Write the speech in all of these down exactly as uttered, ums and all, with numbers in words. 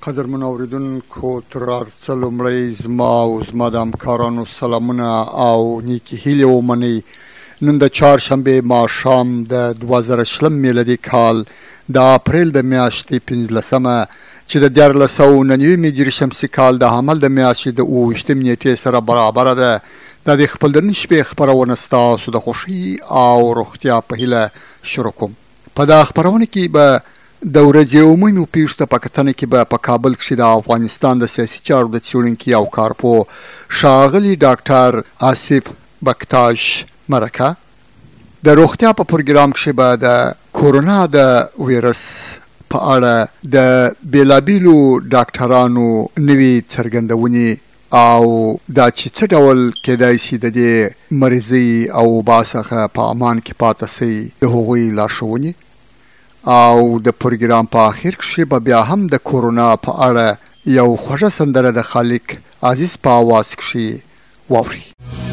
قدرمن اوریدونکو تر هر څه لومړی زما او زما د همکارانو سلامونه او نیکې هیلې ومنئ. نن د چهارشنبې ماښام د دوه زره شلم میلادي کال د اپریل د میاشتې پنځلسمه چې د دیارلس سوه نهه نوي میلادي شمسي کال د حمل د میاشتې د اووه ویشتم نیټې سره برابره ده. دا د خپل د نن شپې خپرونه ستاسو د خوښۍ او روغتیا په هیله شروع کوم. په دا خپرونه کې به د ورځې عمومي پیښو ته په کتنه کې به په کابل کښې د افغانستان د سیاسي چارو د څېړونکي او کارپوه ښاغلي ډاکټر آصف بکتاش مرکه، د روغتیا په پروګرام کښې به د کورونا د ویروس په اړه د بېلابېلو ډاکټرانو نوې څرګندونې او دا چې څه ډول کېدای شي د دې مریضۍ او وبا څخه په امان کې پاته سئ د هغوی لارښوونې، او د پروګرام په آخر کښې به بیا هم د کورونا په اړه یو خوږه سندره د خالق عزیز په آواز کښې واورئ.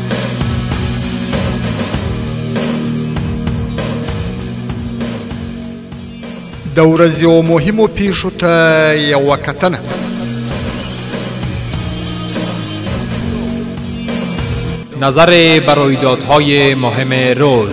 د ورځې مهمو پیښو ته یوه کتنه. نظر بر رویدادهای مهم روز.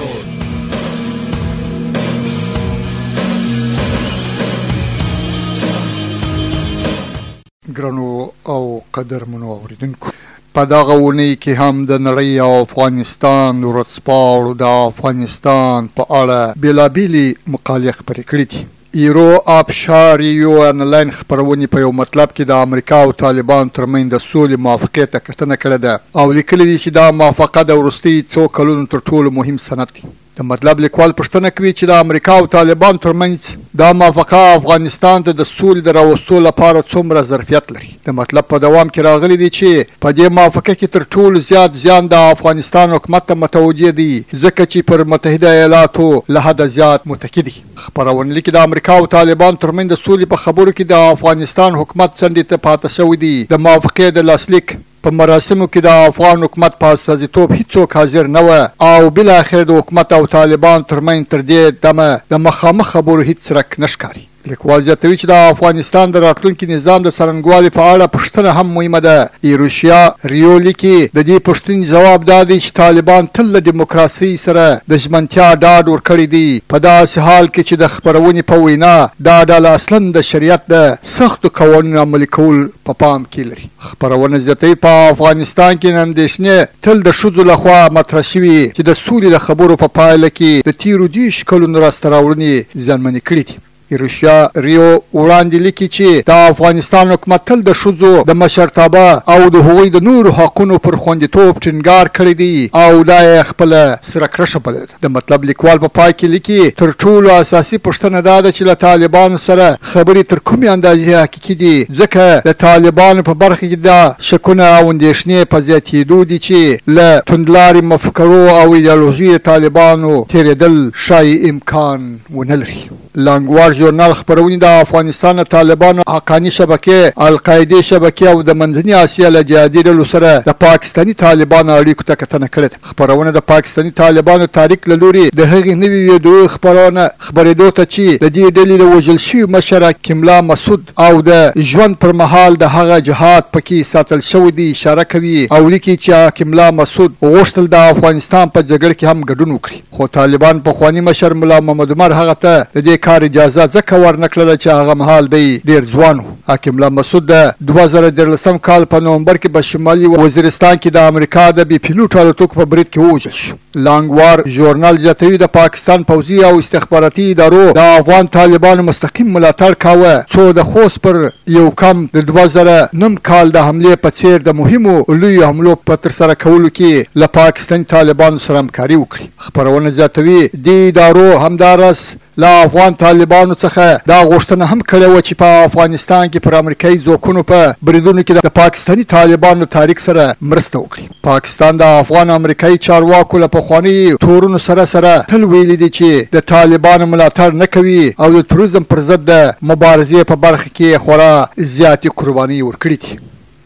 ګرانو او قدرمنو اوریدونکو، په دغه اونۍ کې هم د نړۍ او افغانستان ورځپاڼو د افغانستان په اړه بېلابېلې مقالې خپرې کړي دي. ایرو ابشار یو انلاین خپرونې په یو مطلب کې د امریکا او طالبان ترمنځ د سولې موافقې ته کتنه کړې ده او لیکلي دي چې دا موافقه د وروستي څو کلونو تر ټولو مهم سند دی. د مطلب لیکوال پوښتنه کوي چې د امریکا او طالبان ترمنځ دا موافقه افغانستان ته د سولې د راوستو لپاره څومره ظرفیت لري. د مطلب په دوام کې راغلی دی چې په دې موافقه کې تر ټولو زیات زیان د افغانستان حکومت ته متوجه دی، ځکه چې پر متحده ایالاتو له حده زیات متکي دي. خپرونه لیکي د امریکا او طالبان ترمنځ د سولې په خبرو کې د افغانستان حکومت څنډې ته پاته شوی دی. د موافقې د لاسلیک په مراسمو کې د افغان حکومت په استازیتوب هیڅوک حاضر نه وه او بالاخره د حکومت او طالبان ترمنځ تر دې دمه د مخامخ خبرو هیڅ څرک نه ښکاري. لیکوال زیاتوي چې د افغانستان د راتلونکي نظام د څرنګوالي په اړه پوښتنه هم مهمه ده. ایروشیا ریو لیکي د دې پوښتنې ځواب دا دی چې طالبان تل له ډیموکراسۍ سره د ژمنتیا ډاډ ورکړی دی، په داسې حال کې چې د خپرونې په وینا دا ډله اصلا د شریعت د سختو قوانینو عملي کول په پا پام کې لري. خپرونه زیاتوي په افغانستان کې اندېښنې تل د ښځو لخوا مطرح شوي چې د سولې د خبرو په پایله کې د تېرو دېرشو کلونو لاسته راوړنې زیانمنې کړي دي. ایروشیا ریو وړاندې لیکي چې د افغانستان حکومت تل د ښځو د مشرتابه او د هغوی د نورو حقونو پر خوندیتوب ټینګار کړی دی او دا یې خپله سره کرښه بلله. د مطلب لیکوال په پای کې لیکي تر ټولو اساسي پوښتنه دا ده چې له طالبانو سره خبرې تر کومې اندازې حقیقي دي، ځکه د طالبانو په برخه کې دا شکونه او اندېښنې په زیاتېدو دي چې له توندلارې مفکرو او ایډیالوژۍ طالبانو تېرېدل ښایي امکان ونه لري. لانګوار ژورنال خپرونې د افغانستان د طالبانو حقاني شبکې، القاعدې شبکې او د منځني اسیا له جهادي ډلو سره د پاکستاني طالبانو اړیکو ته کتنه کړې ده. خپرونه د پاکستاني طالبانو تاریخ له لوري د هغې نوې ویډیو خپرونه خپرېدو ته چې د دې ډلې د وژل شوي مشره کملا مسعود او د ژوند پر مهال د هغه جهاد پکې ساتل شوی دی اشاره کوي او لیکي چې کملا مسعود غوښتل د افغانستان په جګړه کې هم ګډون وکړي، خو طالبان پخواني مشر ملا محمد عمر هغه ته د دې کار اجازه ځکه ورنکړله چې هغه مهال دی ډېر ځوان و. حاکم الله مسعود د دوه زره دیارلسم کال په نومبر کې په شمالي وزیرستان کې د امریکا د بې پیلوټ الوتکو په برید کې ووژل شو. لانګوار ژورنال زیاتوي د پاکستان پوځي او استخباراتي ادارو د افغان طالبانو مستقیم ملاتړ کاوه، څو د خوست پر یو کم د دوه زره نهم کال د حملې په څېر د مهمو لویو حملو په ترسره کولو کې له پاکستاني طالبانو سره همکاري وکړي. خپرونه زیاتوي دې ادارو همداراز له افغان طالبانو څخه دا غوښتنه هم کړې وه چې په افغانستان کې پر امریکایي ځواکونو په بریدونو کې د پاکستاني طالبانو تاریخ سره مرسته وکړي. پاکستان د افغان امریکایي چارواکو له پخوانیو تورونو سره سره تل ویلي دي چې د طالبانو ملاتړ نه کوي او د تروریزم پر ضد د مبارزې په برخه کې خورا زیاتې قربانۍ ورکړي دي.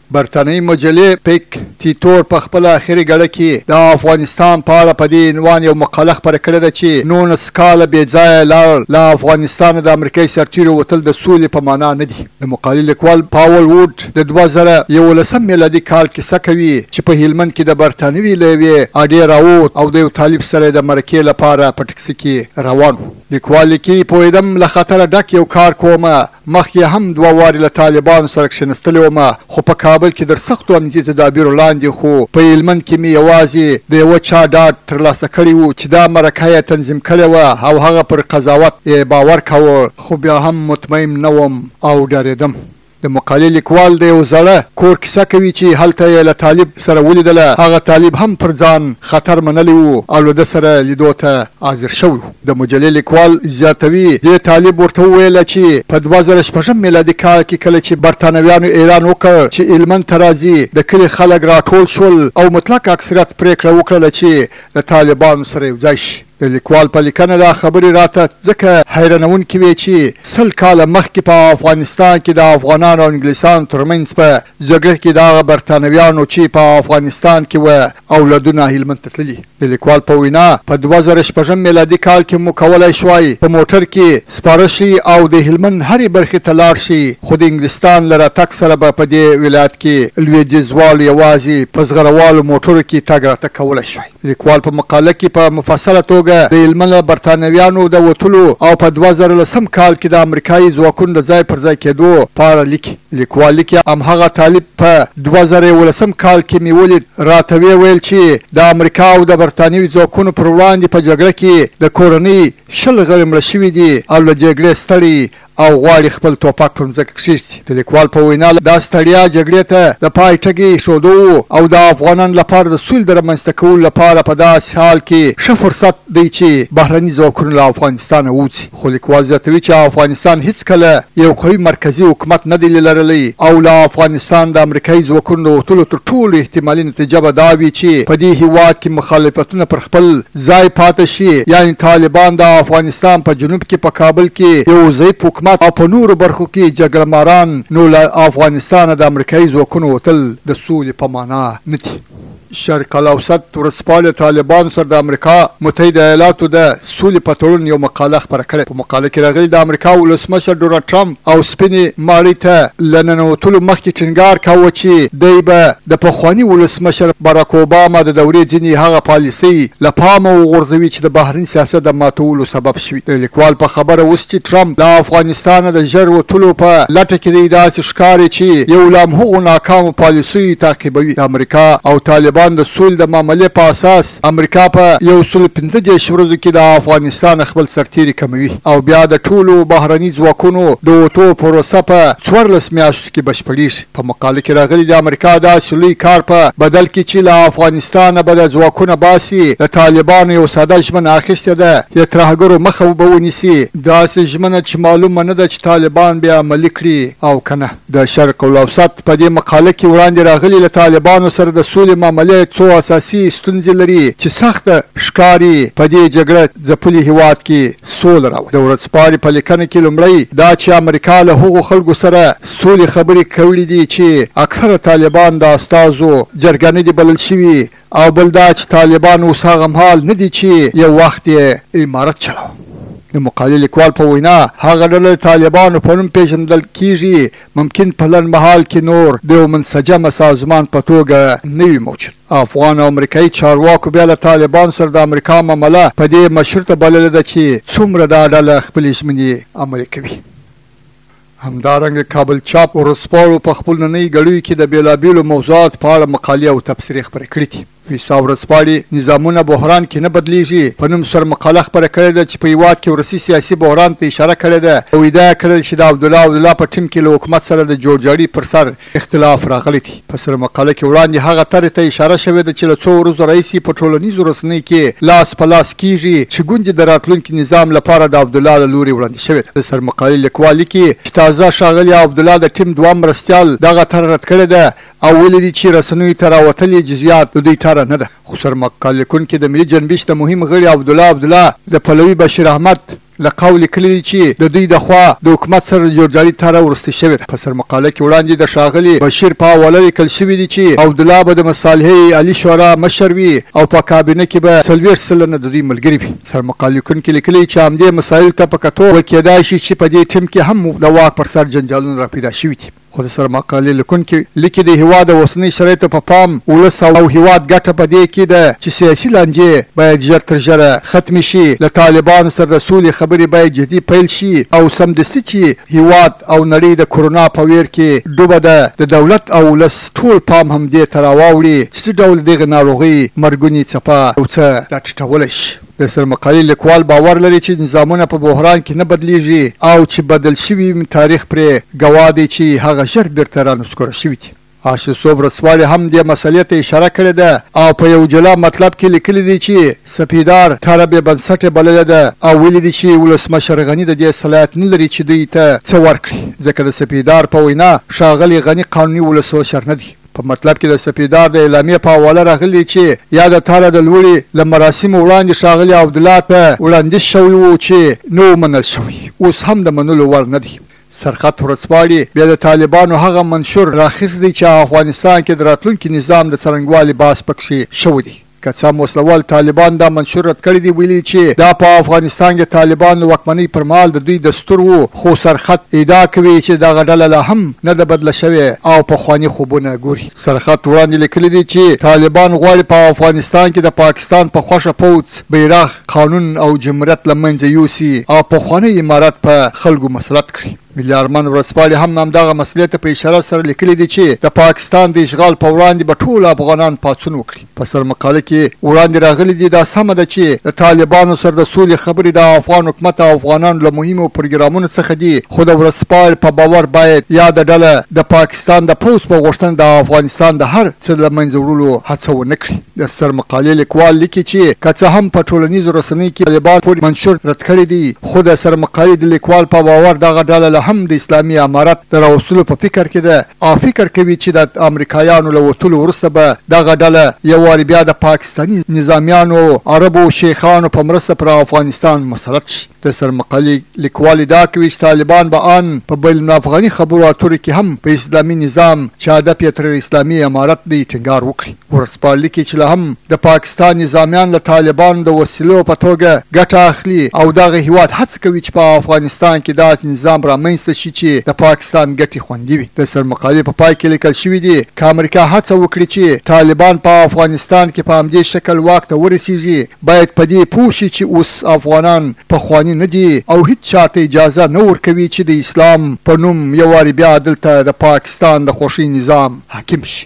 برتانوي مجلې پیک تیتور په خپل اخري ګړه کې د افغانستان په اړه په دې عنوان یو مقاله خپره کړې ده چې نولس کاله بې ځایه لاړ له افغانستانه د امریکایي سرتیرو وتل د سولې په معنا نه دي. د مقالې لیکوال پاول ووډ د دوه زره یولسم میلادي کال کیسه کوي چې په هلمند کې د برتانوي له یوې اډې راووت او د یو طالب سره د مرکې لپاره په ټکسي کې روان و. لیکوال لیکي پوهېدم له خطره ډک یو کار کومه، مخکې هم دوه وارې له طالبانو سره کښېنستلی ومه، خو په کابل کې در سختو امنیتي تدابیرو لاندې خو په هلمند کې مې یوازې د یوه چا ډاډ ترلاسه کړی و چې دا مرکه یې تنظیم کړې وه او هغه پر قضاوت یې باور کوه، خو بیا هم مطمئن نه وم او ډارېدم. د مقالې لیکوال د یو زړه کور کیسه کوي چې هلته یې له طالب سره ولیدله. هغه طالب هم پر ځان خطر منلی و او له ده سره لیدو ته حاضر شوی و. د مجلې لیکوال زیاتوي دې طالب ورته وویله چې په دوه زره شپږم میلادي کال کې کله چې برتانویانو اعلان وکړ چې هلمند ته راځي، د کلي خلک راټول شول او مطلق اکثریت پرېکړه وکړله چې د طالبانو سره یو ځای شي. د لیکوال په لیکنه دا خبرې راته ځکه حیرانونکې وې چې سل کاله مخکې په افغانستان کې د افغانانو او انګلیسانو ترمنځ په جګړه کې د هغه برتانویانو چې په افغانستان کې وه اولادونه هلمند ته تللي. د لیکوال په وینا په دوه زره شپږم میلادي کال کې مو کولی شوای په موټر کې سپاره شي او د هلمند هرې برخې ته لاړ شي، خو د انګلستان له راتګ سره به په دې ولایت کې لویدیځوالو یوازې په زغروالو موټرو کې تګ راتګ کولی شوای. لیکوال په مقاله کې په مفصله توګه د هلمند برتانویانو د وتلو او په دوه زره لسم کال کې د امریکایي ځواکونو د ځای پر ځای کېدو په اړه لیکي. لیکوال لیکي همهغه طالب په دوه زره یولسم کال کې مې ولید، راته ویې ویل چې د امریکا او د برتانوي ځواکونو پر وړاندې په جګړه کې د کورنۍ شل غړي مړه شوي دي او له جګړې ستړي او غواړي خپل توپک پر مځکه کښېږدي. د لیکوال په وینا دا ستړیا جګړې ته د پای ټکی ایښودو او د افغانانو لپاره د سولې د رامنځته کولو لپاره په داسې حال کې ښه فرصت دی چې بهرني ځواکونه له افغانستانه ووځي. خو لیکوال زیاتوي چې افغانستان هیڅکله یو قوي مرکزي حکومت نه دی لرلی او له افغانستان د امریکایي ځواکونو د وتلو تر ټولو احتمالي نتیجه به دا وي چې په دې هېواد کې مخالفتونه پر خپل ځای پاتې شي، یعنې طالبان د افغانستان په جنوب کې په کابل کې یو ضعیف حکومت او په نورو برخو کې جګړه ماران، نو له افغانستانه د امریکایي ځواکونو وتل د سولې په معنا نه دي. شرق الاوسط ورځپاڼې طالبانو سره د امریکا متحده ایالاتو د سولې په تړون یو مقاله خپره کړې. په مقاله کې راغلي د امریکا ولسمشر ډونالډ ټرمپ او سپینې ماڼۍ ته له ننوتلو مخکې ټینګار کاوه چې دی به د پخواني ولسمشر باراک اوباما د دورې ځینې هغه پالیسۍ له پامه وغورځوي چې د بهرني سیاست د ماتولو سبب شوي. د لیکوال په خبره اوس چې ټرمپ له افغانستانه د ژر وتلو په لټه کې دی، داسې ښکاري چې یو له همهغو ناکامو پالیسیو تعقیبوي. د امریکا او طالبان د سولې د معاملې په اساس امریکا په یو سل پنځه دېرش ورځو کې د افغانستان خپل سرتیري کموي او بیا د ټولو بهرني ځواکونو د وتو پروسه په څوارلس میاشتو کې بشپړېږي. په مقاله کې راغلي د امریکا داسې لوی کار په بدل کې چې له افغانستانه به د ځواکونه باسي، د طالبانو یو ساده ژمنه اخیستې ده چې د ترهګرو مخه به ونیسي. داسې ژمنه چې معلومه نه ده چې طالبان بیا عملي کړي او که نه. د شرق الاوسط په دې مقاله کې وړاندې راغلي له طالبانو سره د سولې معاملې څو اساسي ستونزې لري چې سخته ښکاري په دې جګړه ځپلي هېواد کې سوله راولي. د ورځپاڼې په لیکنه کې لومړی دا چې امریکا له هغو خلکو سره سولې خبرې کړې دي چې اکثره طالبان د استازو جرګه نه دي بلل شوي، او بل دا چې طالبان اوس هغه مهال نه دي چې یو وخت یې امارت چلاوه. د مقالې لیکوال په وینا هغه ډله طالبانو په نوم پیژندل کیږي ممکن په لنډ مهال کې نور د یو منسجمه سازمان په توګه نه وي موجود. افغان او امریکایي چارواکو بیا له طالبانو سره د امریکا معامله په دې مشروطه بللې ده چې څومره دا ډله خپلې ژمنې عملي کوي. همدارنګه کابل چاپ ورځپاڼو په خپل نننۍ ګړیو کې د بېلابېلو موضوعاتو په اړه مقالې او تبصرې خپرې کړې دي. ویسا ورځپاڼې نظامونه بحران کې نه بدلیږي په نوم سره مقاله خپره کړې ده چې په هېواد کې ورسي سیاسي بحران ته اشاره کړې ده او ادعا کړې چې د عبدالله عبدالله په ټیم کې له حکومت سره د جوړجاړي پر سر اختلاف راغلی دی. په سره مقاله کې وړاندې هغه طرحې ته اشاره شوې ده چې له څو ورځو راهیسې په ټولنیزو رسنیو کې لاس په لاس کېږي چې ګوندې د راتلونکي نظام لپاره د عبدالله له لورې وړاندې شوې ده. د سر مقالې لیکوال لیکي چې تازه ښاغلي عبدالله د ټیم دوه مرستیال دغه طرح رد کړې ده او ویلي دي چې رسنیو ته راوتلي جزیات د دوی طرح نه ده. خو سرمقاله لیکونکي د ملي جنبش د مهم غړي عبدالله عبدالله د پلوي بشیر احمد له قول کړي چې د دوی د خوا د حکومت سره جوړجاړي تاره ورسته شوې ده. په سرمقاله کې وړاندې د ښاغلي بشیر په حواله لیکل شوي دي چې عبدالله به د مصالحې عالي شورا مشر وي او په کابینه کې به څلوېښت سلنه د دوی ملګري وي. سرمقال لیکونکي لیکلي چې همدې مسایلو ته په کتو وکیدای شي چې په دې ټیم کې هم د واک پر سر جنجالونه راپیدا شوي دي. خو د سرمقالې لیکونکي لیکي د هېواد د اوسنۍ شرایطو په پام ولس او هېواد ګټه په دې کې ده چې سیاسي لانجې باید ژر تر ژره ختمې شي، له طالبانو سره د سولې خبرې باید جدي پیل شي او سمدستي چې هېواد او نړۍ د کورونا په ویر کې ډوبه ده، د دولت او ولس ټول پام هم دې ته راواوړي چې څه ډول دغه ناروغۍ مرګونې څپه او څه راټیټولی شي. د سرمقالې لیکوال باور لري چې نظامونه په بحران کې نه بدلیږي او چې بدل شوي تاریخ پرې ګواه دی چې هغه ژر بیرته رانسکوره شوي دي. آشوسوف رسوالی هم دې مسئلې ته اشاره کړې ده او په یو جلا مطلب کې لیکلي دي چې سپیدار ټاره بې بنسټې بللې ده او ویلي دي چې ولسمشر غني د دې صلاحیت نه لري چې دوی ته څه ورکړي، ځکه د سپیدار په وینا ښاغلي غني قانوني ولسمشر نه دی. په مطلب کې د سپیدار د اعلامیې په حواله راغلي چې یا د تاره د لوړې له مراسمو وړاندې ښاغلي عبدالله ته وړاندیز شوی و چې نه ومنل شوی، اوس هم د منلو وړ نه دی. سرخط ورځپاڼې بیا د طالبانو هغه منشور راخیست دی چې افغانستان کې د راتلونکي نظام د څرنګوالي بحث پکښې شوی دی. که څه هم وسلوال طالبان دا منشور رد کړی دی، ویلي چې دا په افغانستان کې طالبان د واکمنۍ پر مهال د دوی دستور و، خو سرخط ادعا کوي چې دغه ډله لا هم نه ده بدله شوې او پخواني خوبونه ګوري. سرخط وړاندې لیکلي دي چې طالبان غواړي په افغانستان کې د پاکستان په خوښه پوځ، بیرغ، قانون او جمهوریت له منځه یوسي او پخوانی امارت په خلکو مسلط کړي. ملي ارمان ورځپاڼې هم همدغه مسلې ته په اشاره سره لیکلي دي چې د پاکستان د اشغال په وړاندې به ټول افغانان پاڅون وکړي. په سرمقاله کې وړاندې راغلي دي دا سمه ده چې د طالبانو سره د سولې خبرې د افغان حکومت او افغانانو له مهمو پروګرامونو څخه دي، خو د ورځپاڼې په باور باید یا د ډله د پاکستان د پوځ په غوښتنه د افغانستان د هر څه له منځه وړلو هڅه ونه کړي. د سرمقالې لیکوال لیکي چې که څه هم په ټولنیزو رسنیو کې طالبان پورې منشور رد کړی دی، خو د سرمقالې د لیکوال په باور دغه ډله هم د اسلامي امارت د راوستلو په فکر کې ده او فکر کوي چې د امریکایانو له وتلو وروسته به دغه ډله یو وارې بیا د پاکستاني نظامیانو، عربو شیخانو په مرسته پر افغانستان مسلط شي. د سرمقالې لیکوال ادعا کوي چې طالبان به ان په بین افغاني خبرو اترو کې هم په اسلامي نظام چې هدف یې تر اسلامي امارت دی ټینګار وکړي. ورځپاڼې لیکي چې لا هم د پاکستان نظامیان له طالبانو د وسیلو په توګه ګټه اخلي او دغه هیواد هڅه کوي چې په افغانستان کې دا نظام رامنځته شي چې د پاکستان ګټې خوندي وي. د سرمقالې په پای کې لیکل شوي دي که امریکا هڅه وکړي چې طالبان په افغانستان کې په همدې شکل واک ته ورسیږي، باید په دې پوه شي چې اوس افغانان پخواني نه دي او هیڅ چاته اجازه نه ورکوي چې د اسلام په نوم یو وارې بیا دلته د پاکستان د خوښۍ نظام حاکم شي.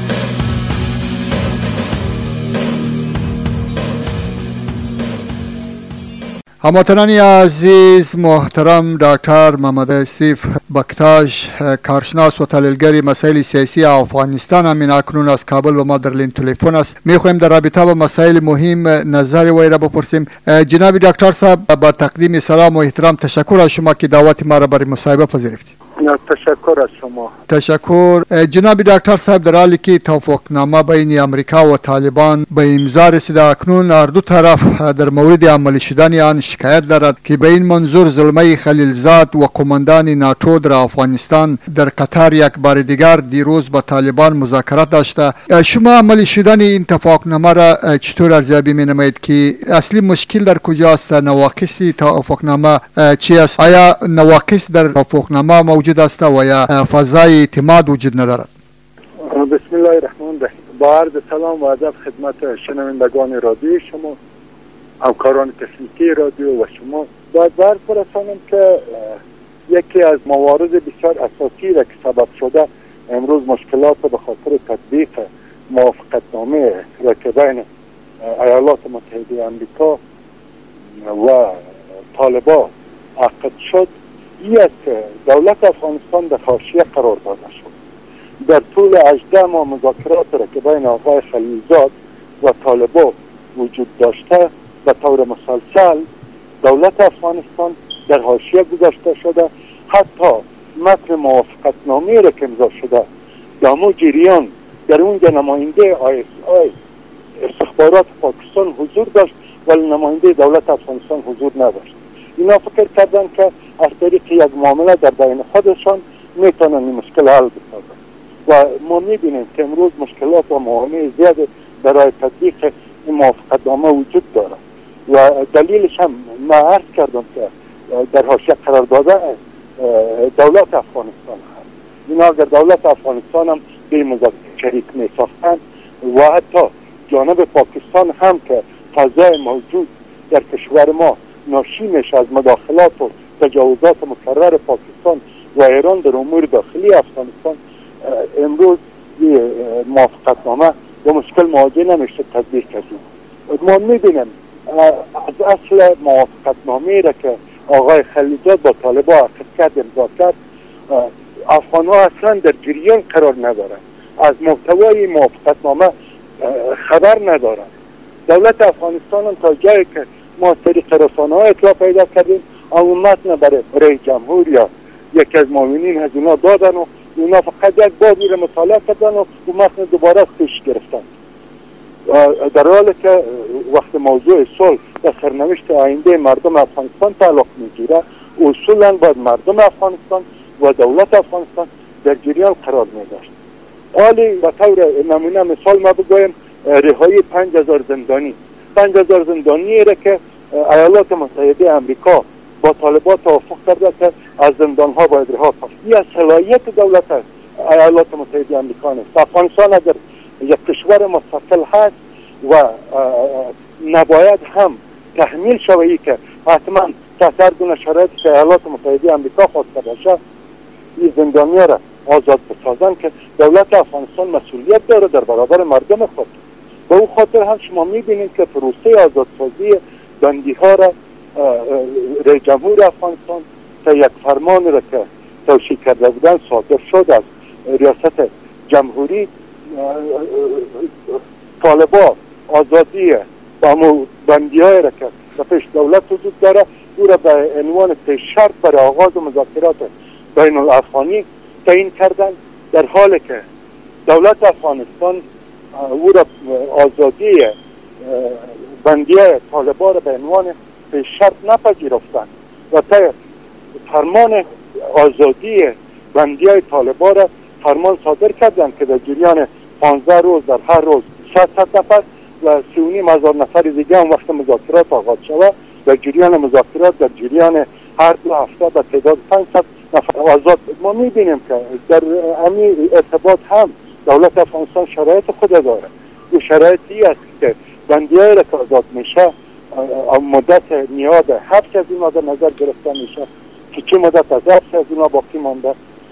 هموطنان عزیز محترم، ډاکټر محمد اسیف بکتاش، کارشناس و تحلیلگر مسائل سیاسی افغانستان، همین اکنون از کابل و ما در لین تلفن است. میخواهیم در رابطه با مسائل مهم نظر وی را بپرسیم. جناب دکتر صاحب، با تقدیم سلام و احترام تشکر از شما که دعوت ما را برای مصاحبه پذیرفتید. تشکر از شما. تشکر. جناب دکتر صاحب، در حالی که توافقنامه بین امریکا و طالبان به امضا رسیده، اکنون هر دو طرف در مورد عملی شدن آن شکایت دارد که به این منظور زلمه خلیلزاد و کماندان ناتو در افغانستان در قطر یک بار دیگر دیروز با طالبان مذاکرات داشته. شما عملی شدن این توافقنامه را چطور ارزیابی می‌نمایید که اصلی مشکل در کجاست؟ نواقص توافقنامه چی است؟ آیا نواقص در توافقنامه موجود است و یا فضای اعتماد وجود ندارد؟ بسم الله الرحمن الرحیم. با عرض سلام و ادب خدمت شنوندگان رادیو شما، همکاران تکنیکی رادیو و شما. باید عرض برسانم که یکی از موارد بسیار اساسی را که سبب شده امروز مشکلات به خاطر تطبیق موافقتنامه را که بین ایالات متحده آمریکا و طالبان عقد شد، این است که دولت افغانستان در حاشیه قرار داده شد. در طول هجده ماه مذاکرات را که بین آقای خلیلزاد و طالبان وجود داشته، به طور مسلسل دولت افغانستان در حاشیه گذاشته شده. حتی متن موافقتنامه را که امضا شده در همون جریان در اونجا نماینده آی اس آی استخبارات پاکستان حضور داشت ولی نماینده دولت افغانستان حضور نداشت. اینا فکر کردن که از طریق یک معامله در بین خودشان میتونن این مشکل حل بسازن و ما میبینیم که امروز مشکلات و موانع زیاد برای تطبیق این موافقتنامه وجود داره و دلیلش هم ما عرض کردم که در حاشیه قرار داده دولت افغانستان هست. اینا اگر دولت افغانستان هم به مذاکره شریک می ساختن و حتی جانب پاکستان هم که فضای موجود در کشور ما ناشی میشه از مداخلات و تجاوزات مکرر پاکستان و ایران در امور داخلی افغانستان، امروز موافقتنامه با مشکل مواجه نمیشه تطبیق کردیم. ما میبینیم از اصل موافقتنامه را که آقای خلیلزاد با طالبان عقد کرد امضا کرد، افغان ها اصلا در جریان قرار ندارند، از محتوای موافقتنامه خبر ندارند. دولت افغانستان هم تا جایی که ما طریق رسانه ها اطلاع پیدا کردیم اون متن برای رئیس جمهور یا یکی از معاونین از اونا دادن و اونا فقط یک بار رو مطالعه کردن و اون متن دوباره پیش گرفتن، در حالی که وقت موضوع صلح و سرنوشت آینده مردم افغانستان تعلق میگیره اصولا باید مردم افغانستان و دولت افغانستان در جریان قرار میداشت. حالی به طور نمونه مثال ما بگویم رهایی پنج هزار زندانی پنج هزار زندانی را که ایالات متحده امریکا با طالبان توافق کرده که از زندان ها باید رها کنند. این صلاحیت دولت ایالات متحده امریکا نیست. افغانستان اگر یک کشور مستقل هست و نباید هم تحمیل شوی که حتما تحت هر گونه شرایطی که ایالات متحده امریکا خواسته باشه این زندانی‌ها را آزاد بسازن که دولت افغانستان مسئولیت داره در برابر مردم خود. به او خاطر هم شما میبینید که پروسه آزادسازی بندی ها را رئیس جمهور افغانستان تا یک فرمان را که توشیح کرده بودن صادر شد از ریاست جمهوری، طالبان آزادی بندی های را که در پیش دولت وجود داره او را به عنوان شرط برای آغاز مذاکرات بین الافغانی تعیین کردن، در حالی که دولت افغانستان او را آزادی بندی طالبان را به عنوان شرط نپذیرفتند و تا فرمان آزادی بندی های طالبان را فرمان صادر کردند که در جریان پانزده روز در هر روز شصت نفر و سی و نیم هزار نفر دیگه هم وقت مذاکرات آغاز شود در جریان مذاکرات در جریان هر دو هفته به تعداد پانصد نفر آزاد. ما میبینیم که در همین ارتباط هم دولت افغانستان شرایط خود داره. این شرایطی است که بندیایی را که آزاد میشه مدت نیاد حبس از اینا در نظر گرفته میشه که چه مدت از حبس از اینا باقی مانده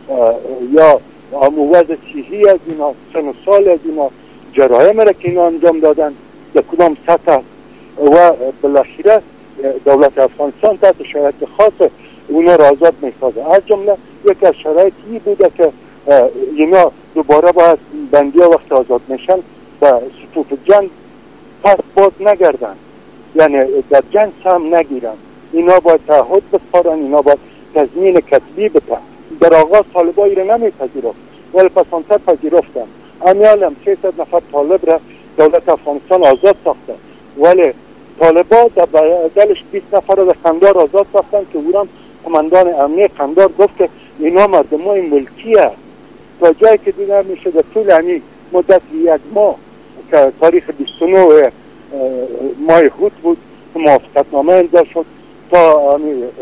یا وضع صحی از اینا، سن و سال از اینا، جرایم را که اینا انجام دادن در کدام سطح و بالاخره دولت افغانستان تحت شرایط خاص اونا را آزاد میسازه. از جمله یک از شرایط این بوده که اینا دوباره باید بندی ها وقت آزاد میشن و صفوف جنگ پس باز نگردن، یعنی در جنگ سهم نگیرن، اینا باید تعهد بسپارن، اینا باید تضمین کتبی بتن. در آغاز طالبایی را نمیپذیرفت ولی پسانتر پذیرفتن. امیال هم سیصد نفر طالب را دولت افغانستان آزاد ساخته ولی طالبان در بدلش بیست نفر را در قندار آزاد ساختن که او هم کماندان امنیه قندار گفت که اینا مردم های ملکیه. تا جایی که دیگر میشه در طول همین مدت یک ماه که تاریخ بیست و نه ماه هوت بود موافقتنامه امضا شد تا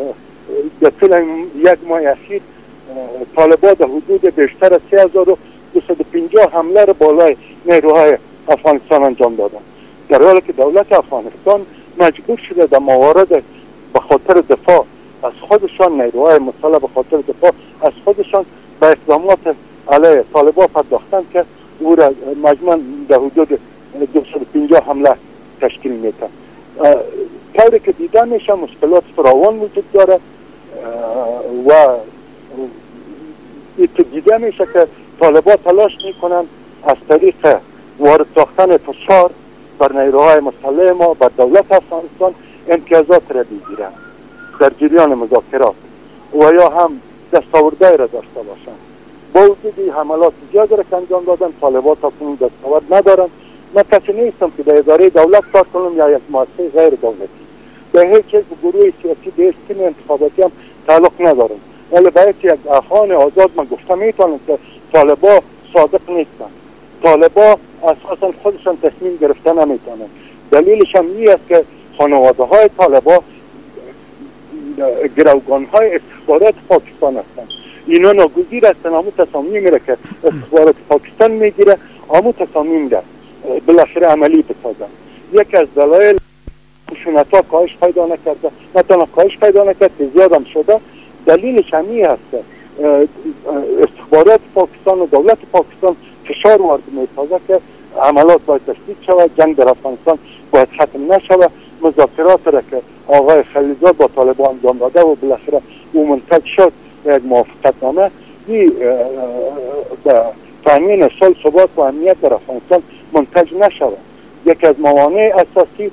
در طول یک ماه اخیر طالبان در حدود بیشتر از سه هزار و دویست و پنجاه حمله را بالای نیروهای افغانستان انجام دادن، در حالی که دولت افغانستان مجبور شده در موارد به خاطر دفاع از خودشان، نیروهای مسلح به خاطر دفاع از خودشان به اقدامات علیه طالبان پرداختند که او را مجموعاً در حدود دویست و پنجاه حمله تشکیل میده. طوری که دیده میشه مشکلات فراوان وجود داره و این که دیده میشه که طالبان تلاش میکنن از طریق وارد ساختن فشار بر نیروهای مسلح ما بر دولت افغانستان امتیازات را بگیرن در جریان مذاکرات و یا هم دستاوردهای را داشته باشن. با وجود این حملات زیادی را که انجام دادن طالبان تا کنون دستاورد ندارن. من کسی نیستم که در اداره دولت کار کنم یا یک مؤسسه غیر دولتی، به هیچ یک گروه سیاسی به هیچ تیم انتخاباتی هم تعلق ندارم، ولی باید یک افغان آزاد من گفتم میتونم که طالبا صادق نیستن، طالبا اساسا خودشان تصمیم گرفتن نمیتونن. دلیلش هم این است که خانواده های طالبا گروگان های استخبارات پاکستان هستند. اینا ناگزیر هستن همون تصامیم میره که استخبارات پاکستان میگیره، همون تصامیم ده بالاخره عملی بسازن. یکی از دلایل خشونت ها کاهش پیدا نکرده، نه تنها کاهش پیدا نکرده، زیاد هم شده. دلیلش همی هست استخبارات پاکستان و دولت پاکستان فشار وارد میسازه که عملات باید تشدید شود، جنگ در افغانستان باید ختم نشود. مذاکرات را که آقای خلیلزاد با طالبان انجام داده و بالاخره او منتج شد یک موافقتنامه، این به تامین صلح، ثبات و امنیت در افغانستان منتج نشود. یکی از موانع اساسی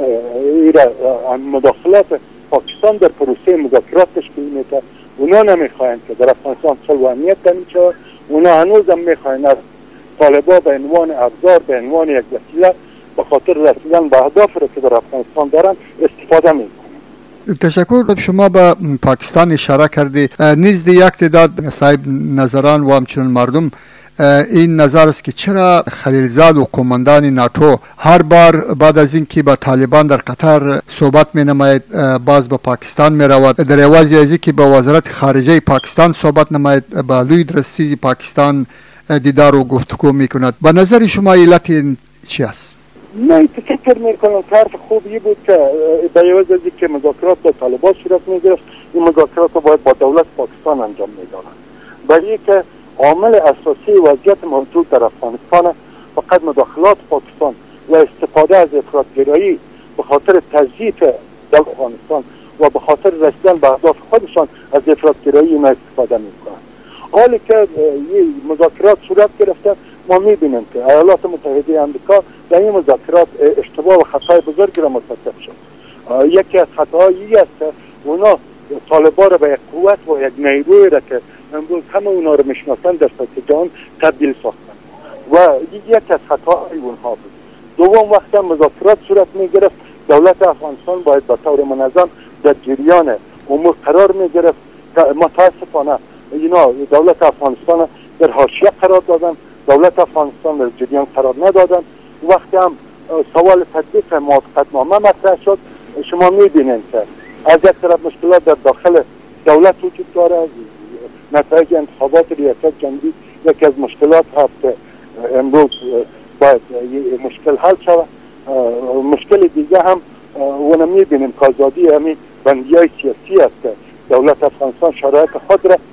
مداخلات پاکستان در پروسه مذاکرات تشکیل میده. اونا نمیخواین که در افغانستان صلح و امنیت تامین شود، اونا هنوز هم میخواین از طالبان به عنوان ابزار، به عنوان یک وسیله به خاطر رسیدن به اهداف را که در افغانستان دارن استفاده میکنن. تشکر. شما به پاکستان اشاره کردی. نزد یک تعداد صاحب نظران و همچنین مردم این نظر است که چرا خلیلزاد و قماندان ناتو هر بار بعد از اینکه با طالبان در قطر صحبت می نماید باز به پاکستان می رود، در عوض از اینکه با وزارت خارجه پاکستان صحبت نماید با لوی درستی پاکستان دیدار و گفتگو می کند. به نظر شما علت چی است؟ من فکر میکنم طرف خوبی بود که به عوض از اینکه مذاکرات با طالبان صورت می گرفت، این مذاکرات رو باید با دولت پاکستان انجام می دادن. برای که عامل اساسی وضعیت موجود در افغانستان فقط مداخلات پاکستان و استفاده از افراط‌گرایی به خاطر تضعیف دولت افغانستان و به خاطر رسیدن به اهداف خودشان از افراط‌گرایی اینا استفاده میکنن. حالی که این مذاکرات صورت گرفته، ما میبینیم که ایالات متحده آمریکا در این مذاکرات اشتباه و خطای بزرگی را مرتکب شد. یکی از خطاهایی است که اونا طالبان را به یک قوت و یک نیروی را که امروز همه اونا رو میشناسن در سطح جهان تبدیل ساختن و یک از خطاهای اونها بود. دوم، وقتی مذاکرات صورت میگرفت، دولت افغانستان باید به طور منظم در جریان امور قرار میگرفت. متاسفانه اینا دولت افغانستان در حاشیه قرار دادن، دولت افغانستان در جریان قرار ندادن. وقتی هم سوال تطبیق موافقتنامه مطرح شد، شما میبینید که از یک طرف مشکلات در داخل دولت وجود داره، نتایج انتخابات ریاست جمهوری یکی از مشکلات هست که امروز باید مشکل حل شود. مشکل دیگه هم اونم میبینیم که آزادی همین بندیای سیاسی است که دولت افغانستان شرایط خود را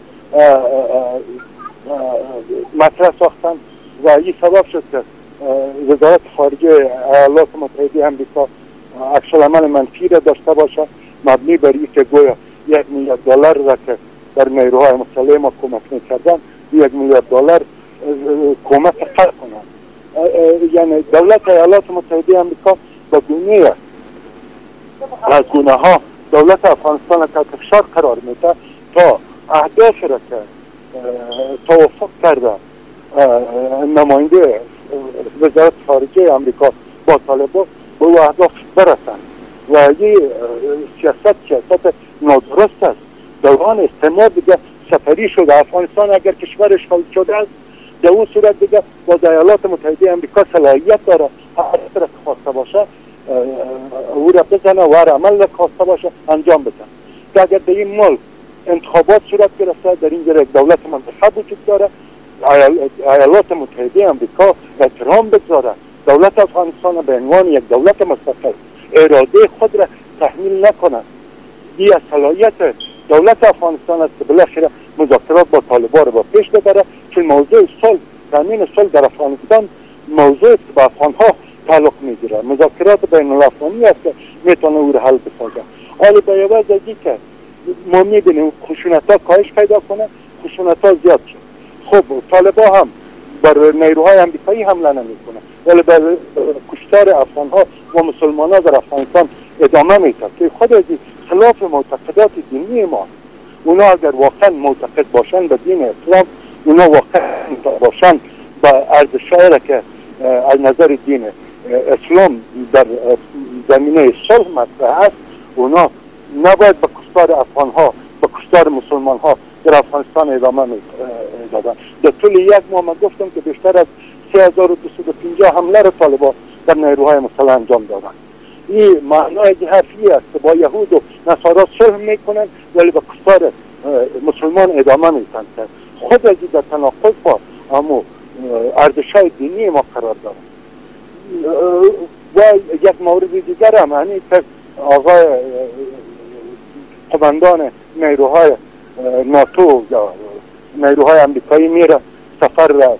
مطرح ساختن و این سبب شد که وزارت خارجه ایالات متحده آمریکا عکس العمل منفی را داشته باشه، مبنی بر اینکه گویا یک میلیارد دلار را که در نیروهای مسلح ما کمک میکردن، یک میلیارد دلار کمک قطع کنند. یعنی دولت ایالات متحده آمریکا به گونه از گونه ها دولت افغانستان تحت فشار قرار میده تا اهداف را که توافق کرده نماینده وزارت خارجه آمریکا با طالبان به اهداف برسند و این سیاست سیاست نادرست است. دوران استعمار دیگه سفری شده. افغانستان اگر کشور اشغال شده است، در اون صورت دیگه با ایالات متحده آمریکا صلاحیت داره هر طرف که خواسته باشه او را بزنه و هر عمل که خواسته باشه انجام بده. که اگر در این ملک انتخابات صورت گرفته، در این یک دولت منتخب وجود داره، ایالات متحده آمریکا احترام بگذاره، دولت افغانستان به عنوان یک دولت مستقل اراده خود را تحمیل نکنه. این از صلاحیت دولت افغانستان است که بالاخره مذاکرات با طالبان را با پیش ببره، چون موضوع صلح، تامین صلح در افغانستان موضوع است که به افغانها تعلق میگیره. مذاکرات بین الافغانی است که میتونه او را حل بسازه. حالا به عوض از اینکه ما میبینیم خشونت‌ها کاهش پیدا کنه، خشونت‌ها زیاد شد. خب طالبان هم بر نیروهای آمریکایی حمله نمیکنه، ولی بر کشتار افغانها و مسلمانان در افغانستان ادامه میده که خود از خلاف معتقدات دینی ما. اونا اگر واقعا معتقد باشن به دین اسلام، اونا واقعا باشن به ارزش‌هایی که از نظر دین اسلام در زمینه صلح مطرح است، اونا نباید به کشتار افغان ها به کشتار مسلمان ها در افغانستان ادامه میدادن. در طول یک ماه من گفتم که بیشتر از سه هزار و دویست و پنجاه حمله را طالبان در نیروهای مسلح انجام دادن. این معنای حرفی است که با یهود و نصارا صلح میکنن ولی به کشتار مسلمان ادامه میدن. خود از در تناقض با اما ارزش‌های دینی ما قرار دارن. و یک مورد دیگر هم یعنی که آقای قماندان نیروهای ناتو یا نیروهای امریکایی میره سفر را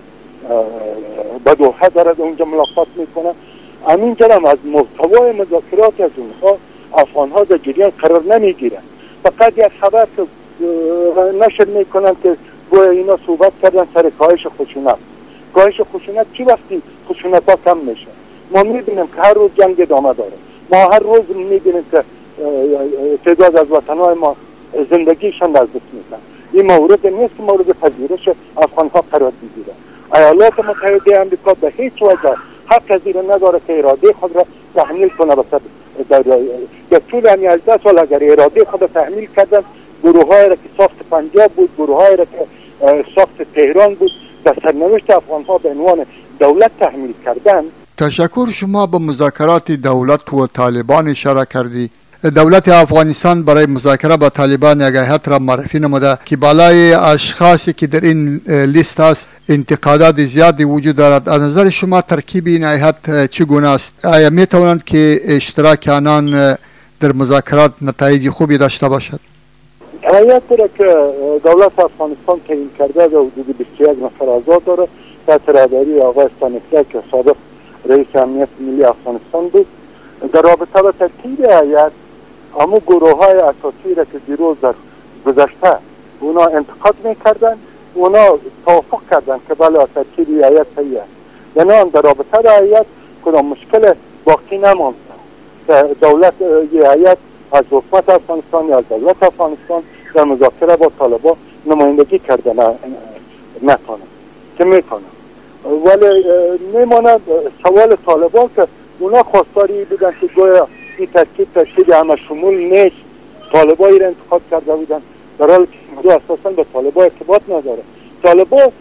به دوحه دارد اونجا ملاقات میکنه. همینجا هم از محتوای مذاکرات از اونها افغانها در جریان قرار نمیگیرن. فقط یک خبر که نشر میکنن که گویا اینا صحبت کردن سر کاهش خشونت. کاهش خشونت چی وقتی خشونت ها کم میشه؟ ما میبینیم که هر روز جنگ ادامه داره. ما هر روز میبینیم که تعداد از وطنهای ما زندگیشان از دست میدن. این مورد نیست که مورد پذیرش افغانها قرار بگیره. ایالات متحده آمریکا به هیچ وجه حق از این نداره که اراده خود را تحمیل کنه. بسید در, در طول همین هجده سال اگر اراده خود را تحمیل کردن، گروه های را که ساخت پنجاب بود، گروه های را که ساخت تهران بود، در سرنوشت افغانها به عنوان دولت تحمیل کردن. تشکر. شما به مذاکرات دولت و طالبان اشاره کردی. دولت افغانستان برای مذاکره با طالبان یک هیئت را معرفی نموده که بالای اشخاصی که در این لیست است انتقادات زیادی وجود دارد. از نظر شما ترکیب این هیئت چگونه است؟ آیا می توانند که اشتراک آنان در مذاکرات نتایج خوبی داشته باشد؟ هیئتی را که دولت افغانستان تعیین کرده در حدود بیست و یک نفر اعضا داره تحت رهبری آقای استانکزی که سابق رئیس امنیت ملی افغانستان بود. در رابطه با ترکیب هیئت اما گروه های اساسی را که دیروز در گذشته اونا انتقاد میکردن، اونا توافق کردن که بله ترکیب هیئت صحیح است. یعنی در رابطه با هیئت کدام مشکل باقی نمانده. دولت یه هیئت از حکومت افغانستان یا از دولت افغانستان در مذاکره با طالبان نمایندگی کرده نکنه که میکنه. ولی میماند سوال طالبان که اونا خواستاری بودن که گویا این ترکیب ترکیب همه شمول نیست. طالبایی را انتخاب کرده بودن در حالی که اساسا به طالبان ارتباط نداره. طالبان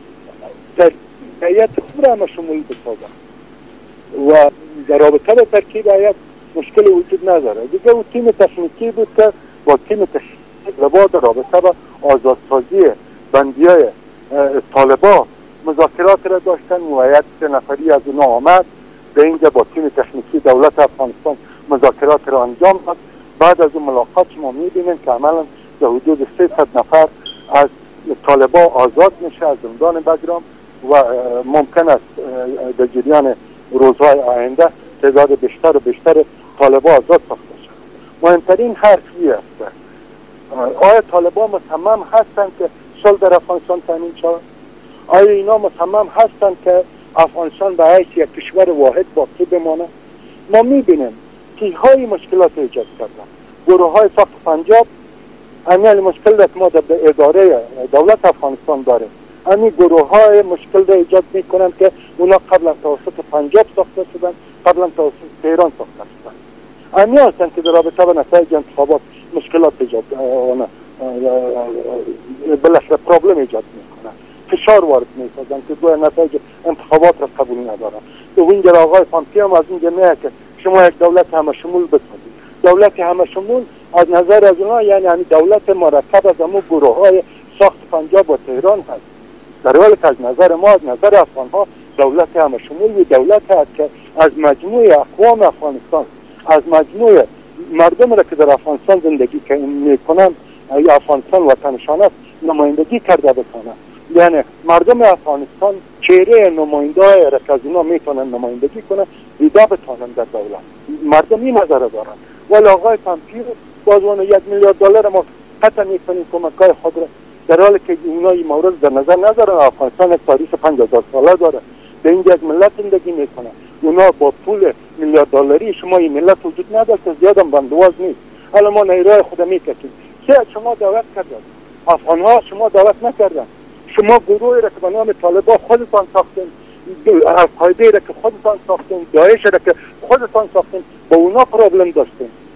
هیئت خوب را همه شمول بسازن و در رابطه با ترکیب هیئت مشکل وجود نداره. دیگه اون تیم تکنیکی بود که با تیم تکنیکی در رابطه با آزادسازی بندیای طالبان مذاکرات را داشتن و هیئت سه نفری از اونا آمد به اینجا با تیم تکنیکی دولت افغانستان مذاکرات را انجام داد. بعد از اون ملاقات ما می‌بینیم که عملاً در حدود سیصد نفر از طالبان آزاد میشه از زندان بگرام و ممکن است در جریان روزهای آینده تعداد بیشتر و بیشتر طالبان آزاد ساخته شد. مهمترین حرفی است آیا طالبان مصمم هستند که صلح در افغانستان تامین شود؟ آیا اینا مصمم هستند که افغانستان به حیث یک کشور واحد باقی بمانه؟ ما میبینیم که های مشکلات ایجاد کردن. گروه های ساخت پنجاب همین مشکل را که ما در اداره دولت افغانستان داره، همین گروه های مشکل را ایجاد میکنند که اونا قبلا توسط پنجاب ساخته شدن، قبلا توسط تهران ساخته شدن. همین هستند که در رابطه با نتایج انتخابات مشکلات ایجاد بالاخره پرابلم ایجاد میکنن، فشار وارد میسازن که دو نتایج انتخابات را قبول ندارن. تو اینجا آقای پامپیو هم از اینجا میگه که شما یک دولت همه شمول بسازید. دولت همه شمول از نظر از اونها یعنی همین دولت مرکب از همون گروه های ساخت پنجاب و تهران هست. در حالی که از نظر ما از نظر افغان ها دولت همه شمول دولت هست که از مجموع اقوام افغانستان، از مجموع مردم را که در افغانستان زندگی میکنن یا افغانستان وطنشان است نمایندگی کرده بکنن. یعنی مردم افغانستان چهره نماینده های را که از اونا میتونن نمایندگی کنن دیده بتونن در دولت. مردم این نظر دارن. ولی آقای پامپیو باز اون یک میلیارد دلار ما قطع میکنیم کمک های خود را، در حالی که اونا این مورد در نظر ندارن. افغانستان یک تاریخ پنج هزار ساله داره، به اینجا یک ملت زندگی میکنه. اونا با پول میلیارد دلاری شما این ملت وجود نداره که زیادم بندواز نیست. حالا ما نیروی خود میکشیم. چه شما دعوت کردن؟ افغان ها شما دعوت نکردن. شما گروهی را که به نام طالبان خودتان ساختین، القاعده را که خودتان ساختین، داعش را که خودتان ساختین، با اونا پرابلم داشتین.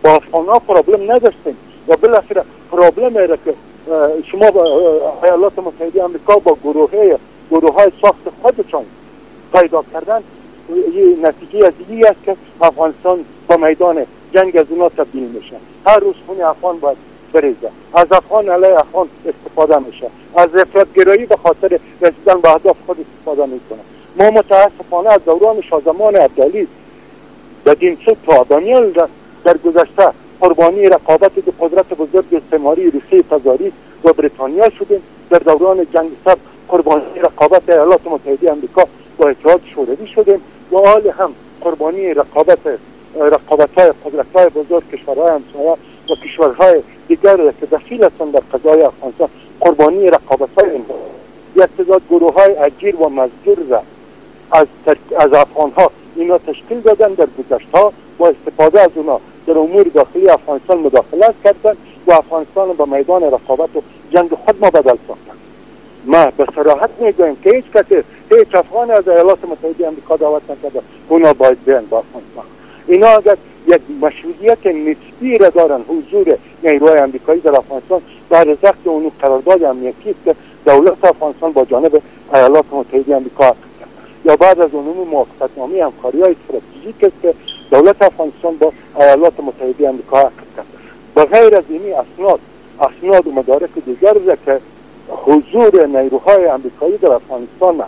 با افغان ها پرابلم نداشتیم و بالاخره پرابلم را که شما ایالات متحده آمریکا با گروه گروه های ساخت خودشان پیدا کردن، یه نتیجه از این است که افغانستان با میدان جنگ از اونا تبدیل میشه. هر روز خون افغان باید بریزه، از افغان علیه افغان استفاده میشه، از افراطگرایی به خاطر رسیدن به اهداف خود استفاده میکنه. ما متاسفانه از دوران شاهزمان عبدالعلی بدین سو تا دانیال در گذشته قربانی رقابت دو قدرت بزرگ استعماری روسیه تزاری و بریتانیا شدیم. در دوران جنگ سرد قربانی رقابت ایالات متحده آمریکا با اتحاد شوروی شدیم و حال هم قربانی رقابت رقابت‌های قدرت‌های بزرگ کشورهای همسایه و کشورهای دیگر که دخیل هستند در قضای افغانستان قربانی رقابت‌های اینها. یک تعداد گروه‌های اجیر و مزدور را از از افغان‌ها اینا تشکیل دادن در گذشته‌ها با استفاده از اونا در امور داخلی افغانستان مداخلت کردن و افغانستان به میدان رقابت و جنگ خود ما بدل ساختن. ما به صراحت میگویم که هیچ کسی هیچ افغان از ایالات متحده آمریکا دعوت نکرده اونا باید بیان با افغانستان. اینا اگر یک مشروعیت نسبی را دارن حضور نیروهای آمریکایی در افغانستان بعد از وقت اون قرارداد امنیتی است که دولت افغانستان با جانب ایالات متحده آمریکا عقد کرد یا بعد از اون موافقتنامه همکاری‌های استراتژیک است که دولت افغانستان با ایالات متحده آمریکا عقد کرد. بغیر از اینی اسناد اسناد و مدارک دیگر را که حضور نیروهای آمریکایی در افغانستان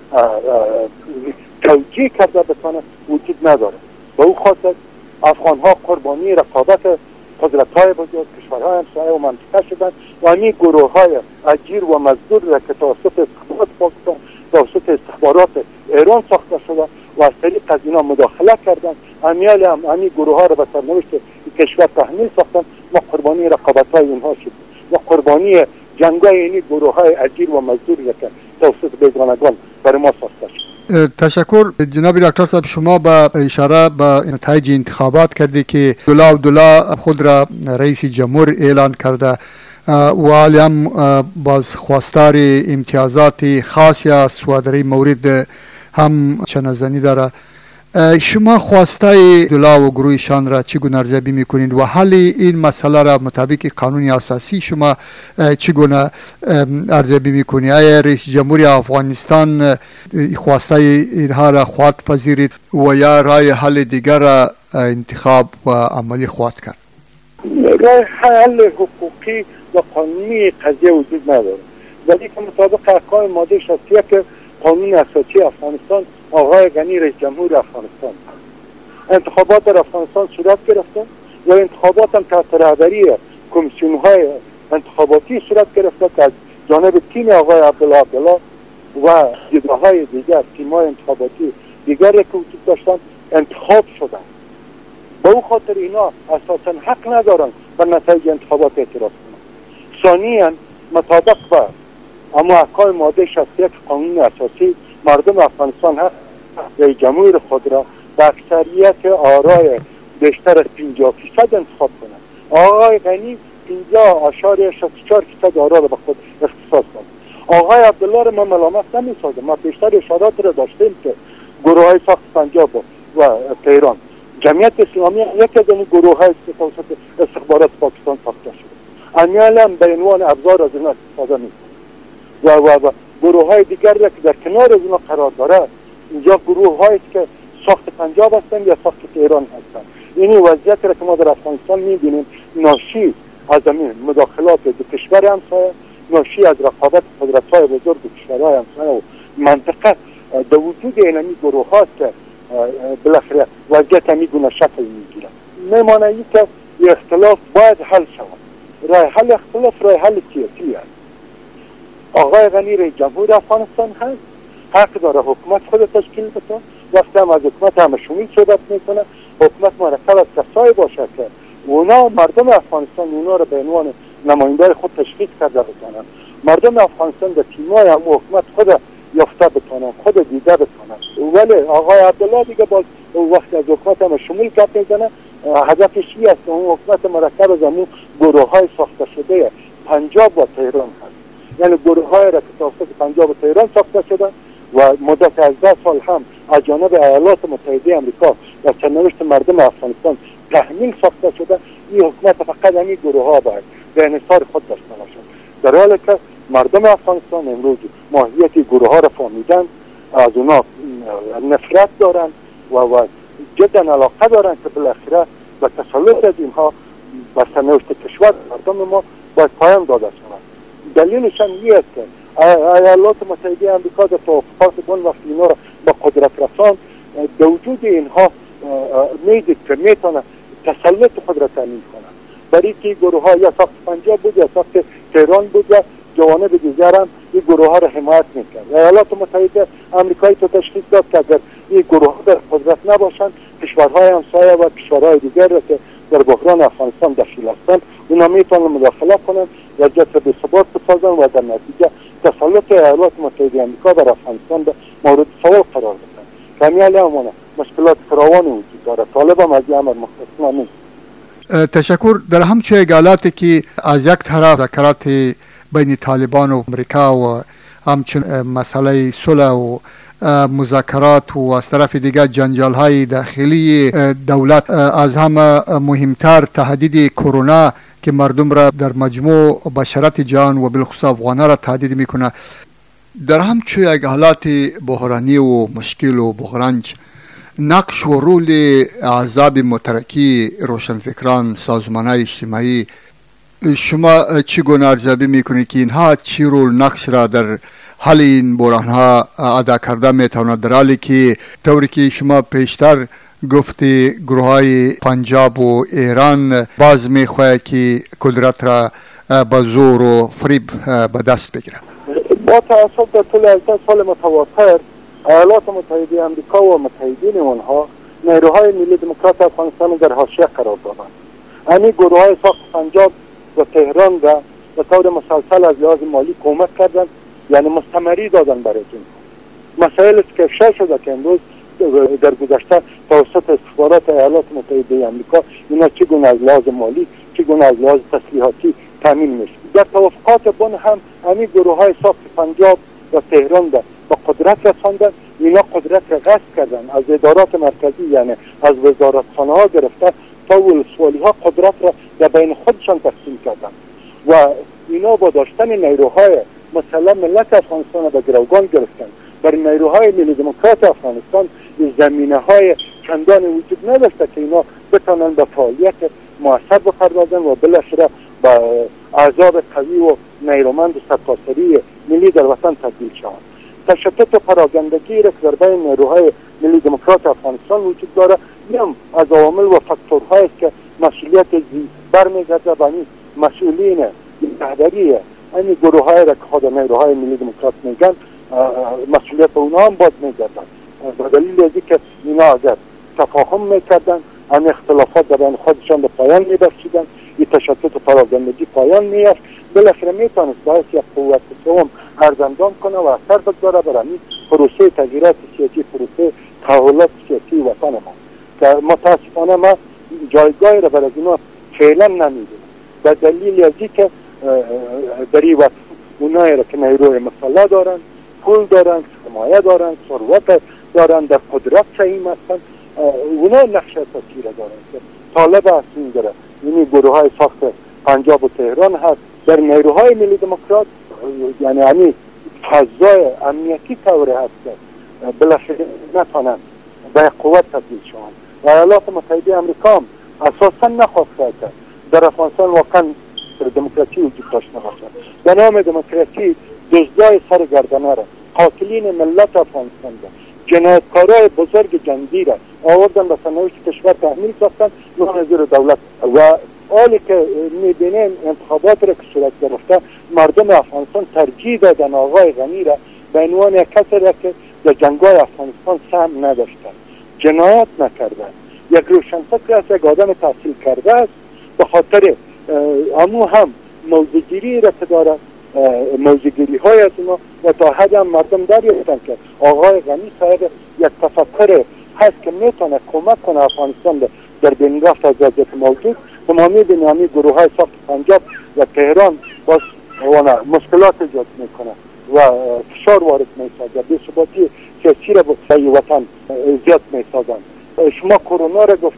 توجیه کرده بتونه وجود نداره. به او خاطر افغان ها قربانی رقابت قدرت های بزرگ کشورهای همسایه و منطقه شدند و همین گروه های اجیر و مزدور را که توسط استخبارات پاکستان توسط استخبارات ایران ساخته شده و از طریق از اینا مداخله کردند، امیال هم همین گروه ها را به سرنوشت کشور تحمیل ساختند. ما قربانی رقابت های اینها شدیم و قربانی جنگای اینی گروه های اجیر و مزدور را که توسط بیگانگان برای ما ساخته شد. تشکر جناب دکتر صاحب. شما با اشاره به نتایج انتخابات کردی که دولا عبدالله خود را رئیس جمهور اعلان کرده و حالی هم باز خواستار امتیازات خاصی است و در این مورد هم چنزنی داره. شما خواستای دولا و گروهشان را چگونه ارزیابی میکنید و حل این مسئله را مطابق قانون اساسی شما چگونه ارزیابی میکنید؟ آیا رئیس جمهوری افغانستان خواستای اینها را خواهد پذیرید و یا رای حل دیگر را انتخاب و عملی خواهد کرد؟ رای حل حقوقی و قانونی قضیه وجود نداره، ولی که مطابق احکام ماده شصت و یک قانون اساسی افغانستان آقای غنی رئیس جمهور افغانستان انتخابات در افغانستان صورت گرفته و انتخابات هم تحت رهبری کمیسیون های انتخاباتی صورت گرفته که از جانب تیم آقای عبدالله عبدالله و دیدگاه‌های دیگر تیم‌های انتخاباتی دیگری که وجود داشتن انتخاب شدن. به او خاطر اینا اساساً حق ندارن به نتایج انتخابات اعتراض کنند. ثانیاً مطابق با اما احکام ماده شصت و یک قانون اساسی مردم افغانستان هست رئیس جمهور خود را به اکثریت آرای بیشتر از پنجاه فیصد انتخاب کنند. آقای غنی پنجاه اشاریه شصت و چهار فیصد آرا را به خود اختصاص داد. آقای عبدالله را ما ملامت نمی‌سازم، ما بیشتر اشارات را داشتیم که گروه های ساخت پنجاب و تهران جمعیت اسلامی یکی از این گروه های توسط استخبارات پاکستان ساخته شده، امیال هم به عنوان ابزار از این استفاده می‌کنند و و, و گروه های دیگر را که در کنار از اینا قرار داره اینجا گروه هایی که ساخت پنجاب هستند یا ساخت تهران هستند. این وضعیت را که ما در افغانستان می‌بینیم ناشی از این مداخلات دو کشور همسایه، ناشی از رقابت قدرت‌های بزرگ کشورهای همسایه و منطقه در وجود اینمی گروه هاست که بالاخره وضعیت میگونه شکل میگیره. میمانه ای که اختلاف باید حل شود. راه حل اختلاف راه حل سیاسی است. آقای غنی رئیس جمهور افغانستان هست، حق داره حکومت خود تشکیل بده. وقتی هم از حکومت همه شمول صحبت میکنه، حکومت مرکب از کسایی باشه که اونا مردم افغانستان اونا رو به عنوان نماینده خود تشخیص کرده بتونن، مردم افغانستان به تیمای هم حکومت خود یافته بتونن، خود دیده بتونن. ولی آقای عبدالله دیگه باز وقتی از حکومت هم شمول کرد میزنه، هدفش این است که اون حکومت مرکب از همون گروه های ساخته شده پنجاب و تهران هست، یعنی گروه های را که توسط پنجاب و تهران ساخته شده و مدت از ده سال هم از جانب ایالات متحده آمریکا و سرنوشت مردم افغانستان تحمیل ساخته شده، این حکومت فقط همین گروه ها باید به انحصار خود داشته باشند، در حالی که مردم افغانستان امروز ماهیت گروه ها را فهمیدن، از اونا نفرت دارن و, و جدا علاقه دارن که بالاخره به تسلط از اینها بر سرنوشت کشور مردم ما باید پایان داده شود. دلیلش هم این است که ایالات متحده آمریکا در توافقات بن وقتی اینا را با قدرت رسان، به وجود اینها میدید که میتونه تسلط خود را تامین کنه. برای که گروه ها یا ساخت پنجاب بود یا ساخت تهران بود یا جوانب دیگر هم این گروه ها را حمایت میکرد. ایالات متحده آمریکایی تو تشخیص داد که اگر این گروه ها در قدرت نباشند، کشورهای همسایه و کشورهای دیگر را که در بحران افغانستان دخیل هستند اونا میتونن مداخله کنند و جت به ثبات بسازن و در نتیجه تسلط ایالات متحده آمریکا بر افغانستان به مورد سوال قرار بدن. کمیالی همونه مشکلات فراوانی وجود داره. طالب هم از این امر مستثنا نیست. تشکر. در همچه اقالاتی که از یک طرف ذکرات بین طالبان و امریکا و همچنین مسئله صلح و مذاکرات و از طرف دیگر جنجال های داخلی دولت، از همه مهمتر تهدید کرونا که مردم را در مجموع بشرت جهان و بالخصوص افغانان را تهدید میکنه، در همچه یک حالات بحرانی و مشکل و بحرانج نقش و رول احزاب مترکی، روشنفکران، سازمان‌های اجتماعی، شما چگونه ارزیابی میکنید که اینها چی رول نقش را در حل این بحران ها ادا کرده میتواند، در حالی که طوری که شما پیشتر گفتی گروه های پنجاب و ایران باز میخواهد که قدرت را با زور و فریب به دست بگیره؟ با تأسف در طول هزده سال متواتر ایالات متحده آمریکا و متحدین اونها نیروهای ملی دموکرات افغانستان در حاشیه قرار دادند. همین گروه های ساخت پنجاب و تهران را به طور مسلسل از لحاظ مالی کمک کردند، یعنی مستمری دادن برای این مسائل است که افشا شده که امروز در گذشته توسط استخبارات ایالات متحده آمریکا اینا چگونه از لحاظ مالی چگونه از لحاظ تسلیحاتی تامین میشه. در توافقات بن هم همین گروه های ساخت پنجاب و تهران را با قدرت رساندن. اینا قدرت را غصب کردن از ادارات مرکزی، یعنی از وزارتخانه ها گرفته تا ولسوالی ها قدرت را در بین خودشان تقسیم کردن و اینا با داشتن نیروهای مثلا ملت افغانستان به گروگان گرفتن. برای نیروهای ملی دموکرات افغانستان زمینه های چندانی وجود نداشته که اینا بتانن به فعالیت مؤثر بپردازن و بالاخره با احزاب قوی و نیرومند و سرتاسری ملی در وطن تبدیل شوند. تشتت و پراگندگی را که در بین نیروهای ملی دموکرات افغانستان وجود داره، هم از عوامل و فاکتورهایی است که مسئولیت زی برمیگرده به این مسئولین رهبری این گروه های را که خود نیروهای ملی دموکرات میگن، مسئولیت اونها هم باید میگردن. به دلیل ازی که اینا اگر تفاهم میکردن، این اختلافات در بین خودشان به پایان میبخشیدن، این تشتت و پراگندگی پایان میافت، بالاخره میتونست باعث یک قوت سوم ارزاندام کنه و اثر بگذاره بر این پروسه تغییرات سیاسی، پروسه تحولات سیاسی وطن ما که متاسفانه ما جایگاهی را برای اینا فعلا نمیدونم. به دلیل ازی که در این وقت اونایی را که نیروی مسلح دارن، پول دارن، حمایه دارن، ثروت دارن، در قدرت سهیم هستن، اونا نقش اساسی را دارن که طالب از این داره. یعنی گروه های ساخت پنجاب و تهران هست. در نیروهای ملی دموکرات یعنی همین فضای امنیتی طوره هست که بالاخره نتونن به قوت تبدیل شوند. و ایالات متحده آمریکا هم اساسا نخواسته که در افغانستان واقعا دموکراسی وجود داشته باشد. به نام دموکراسی دزدای سرگردنه را، قاتلین ملت افغانستان را، جنایتکارای بزرگ جنگی را آوردن به سرنوشت کشور تحمیل ساختن نام زیر دولت. و حالی که میبینیم انتخابات را که صورت گرفته، مردم افغانستان ترجیح دادن آقای غنی را به عنوان یک کسی را که در جنگای افغانستان سهم نداشتن، جنایت نکردن. یک روشنفکر است، یک آدم تحصیل کرده است، به خاطر امو هم موضوعگیری را که داره، موضوعگیری های از اونا و تا حد هم مردم دریافتن که آقای غنی صاحب یک تفکر هست که میتونه کمک کنه افغانستان در بین رفت از وضعیت موجود. و ما میبینیم همین گروه های ساخت پنجاب و تهران باز مشکلات ایجاد میکنه و فشار وارد میسازه، بی‌ثباتی سیاسی را به وطن زیاد میسازن. شما کرونا را گفتیم،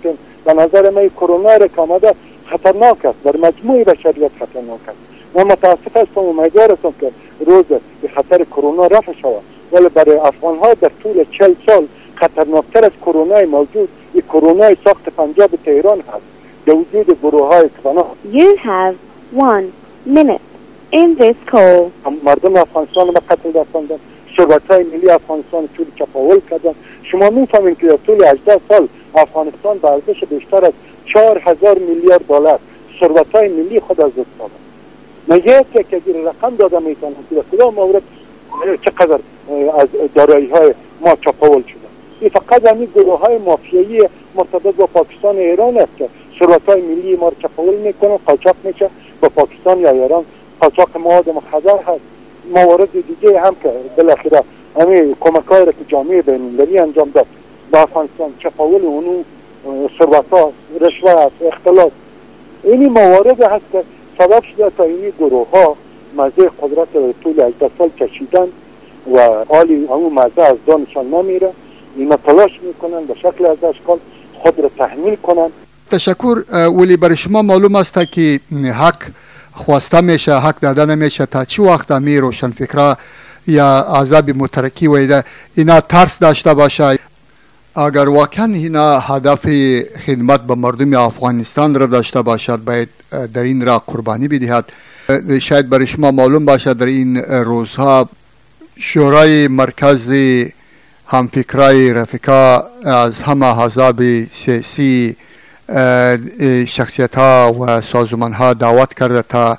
به نظر من کرونا را که آمده خطرناک است، در مجموع بشریت خطرناک است. من متاسف هستم و امیدوار هستم که روز به خطر کرونا رفع شود، ولی برای افغان ها در طول چهل سال خطرناکتر از کرونا موجود این کرونا ساخت پنجاب تهران هست. در وجود گروه های کفنا You have one minute in this call. مردم افغانستان به قتل رساندن، ثروت های ملی افغانستان طول چپاول کردن. شما میفهمید که در طول هجده سال افغانستان به ارزش بیشتر از چهار هزار میلیارد دلار ثروت های ملی خود از دست دادن. من یک یک رقم دادم میتونم که کدام مورد چقدر از دارایی های ما چپاول شده. این فقط همین گروه های مافیایی مرتبط با پاکستان و ایران است که ثروت های ملی ما رو چپاول میکنن، قاچاق میشه با پاکستان یا ایران. قاچاق مواد مخدر هست. موارد دیگه هم که بالاخره همین کمک‌هایی را که جامعه بین‌المللی انجام داد با افغانستان، چپاول اونو ثروت ها، رشوت، اختلاط، اینی موارد هست که سبب شده تا اینی گروه ها مزه قدرت را طول هجده سال کشیدن و حالی همون مزه از دانشان نمیره. اینا تلاش میکنن به شکل از اشکال خود را تحمیل کنن. تشکر. ولی برای شما معلوم است که حق خواسته میشه، حق داده نمیشه. تا چی وقت می روشن فکرها یا عذاب مترکی ویده اینا ترس داشته باشه؟ اگر واقعا اینا هدف خدمت به مردم افغانستان را داشته باشد باید در این را قربانی بدهد. شاید برای شما معلوم باشد در این روزها شورای مرکزی همفکرای رفیقا از همه احزاب سیاسی شخصیت ها و سازمان ها دعوت کرده تا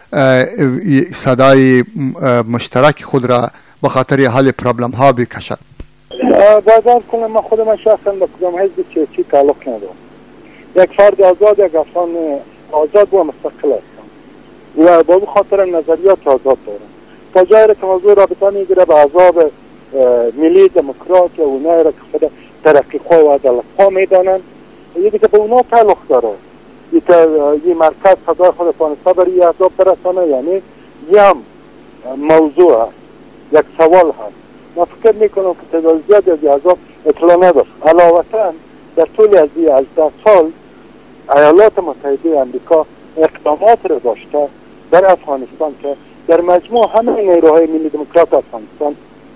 صدای مشترک خود را به خاطر حل پرابلم ها بکشد. بازار کنم من خودم شخصا به کدام حزب سیاسی تعلق ندارم. یک فرد آزاد، یک افغان آزاد و مستقل هستم و با خاطر نظریات آزاد دارم. تا جایی را که موضوع رابطه میگیره به احزاب ملی دموکرات یا اونایی را که خود ترقی خواه و عدالت خواه میدانند، یکی که به اونا تعلق داره. یک یه مرکز صدای خود پانسته برای یه احزاب برسانه، یعنی یه هم موضوع هست، یک سوال هست. من فکر میکنم که تعداد زیادی از احزاب اطلاع نداشت. علاوه در طول از این هجده سال ایالات متحده امریکا اقدامات را داشته در افغانستان که در مجموع همه نیروهای ملی دموکرات افغانستان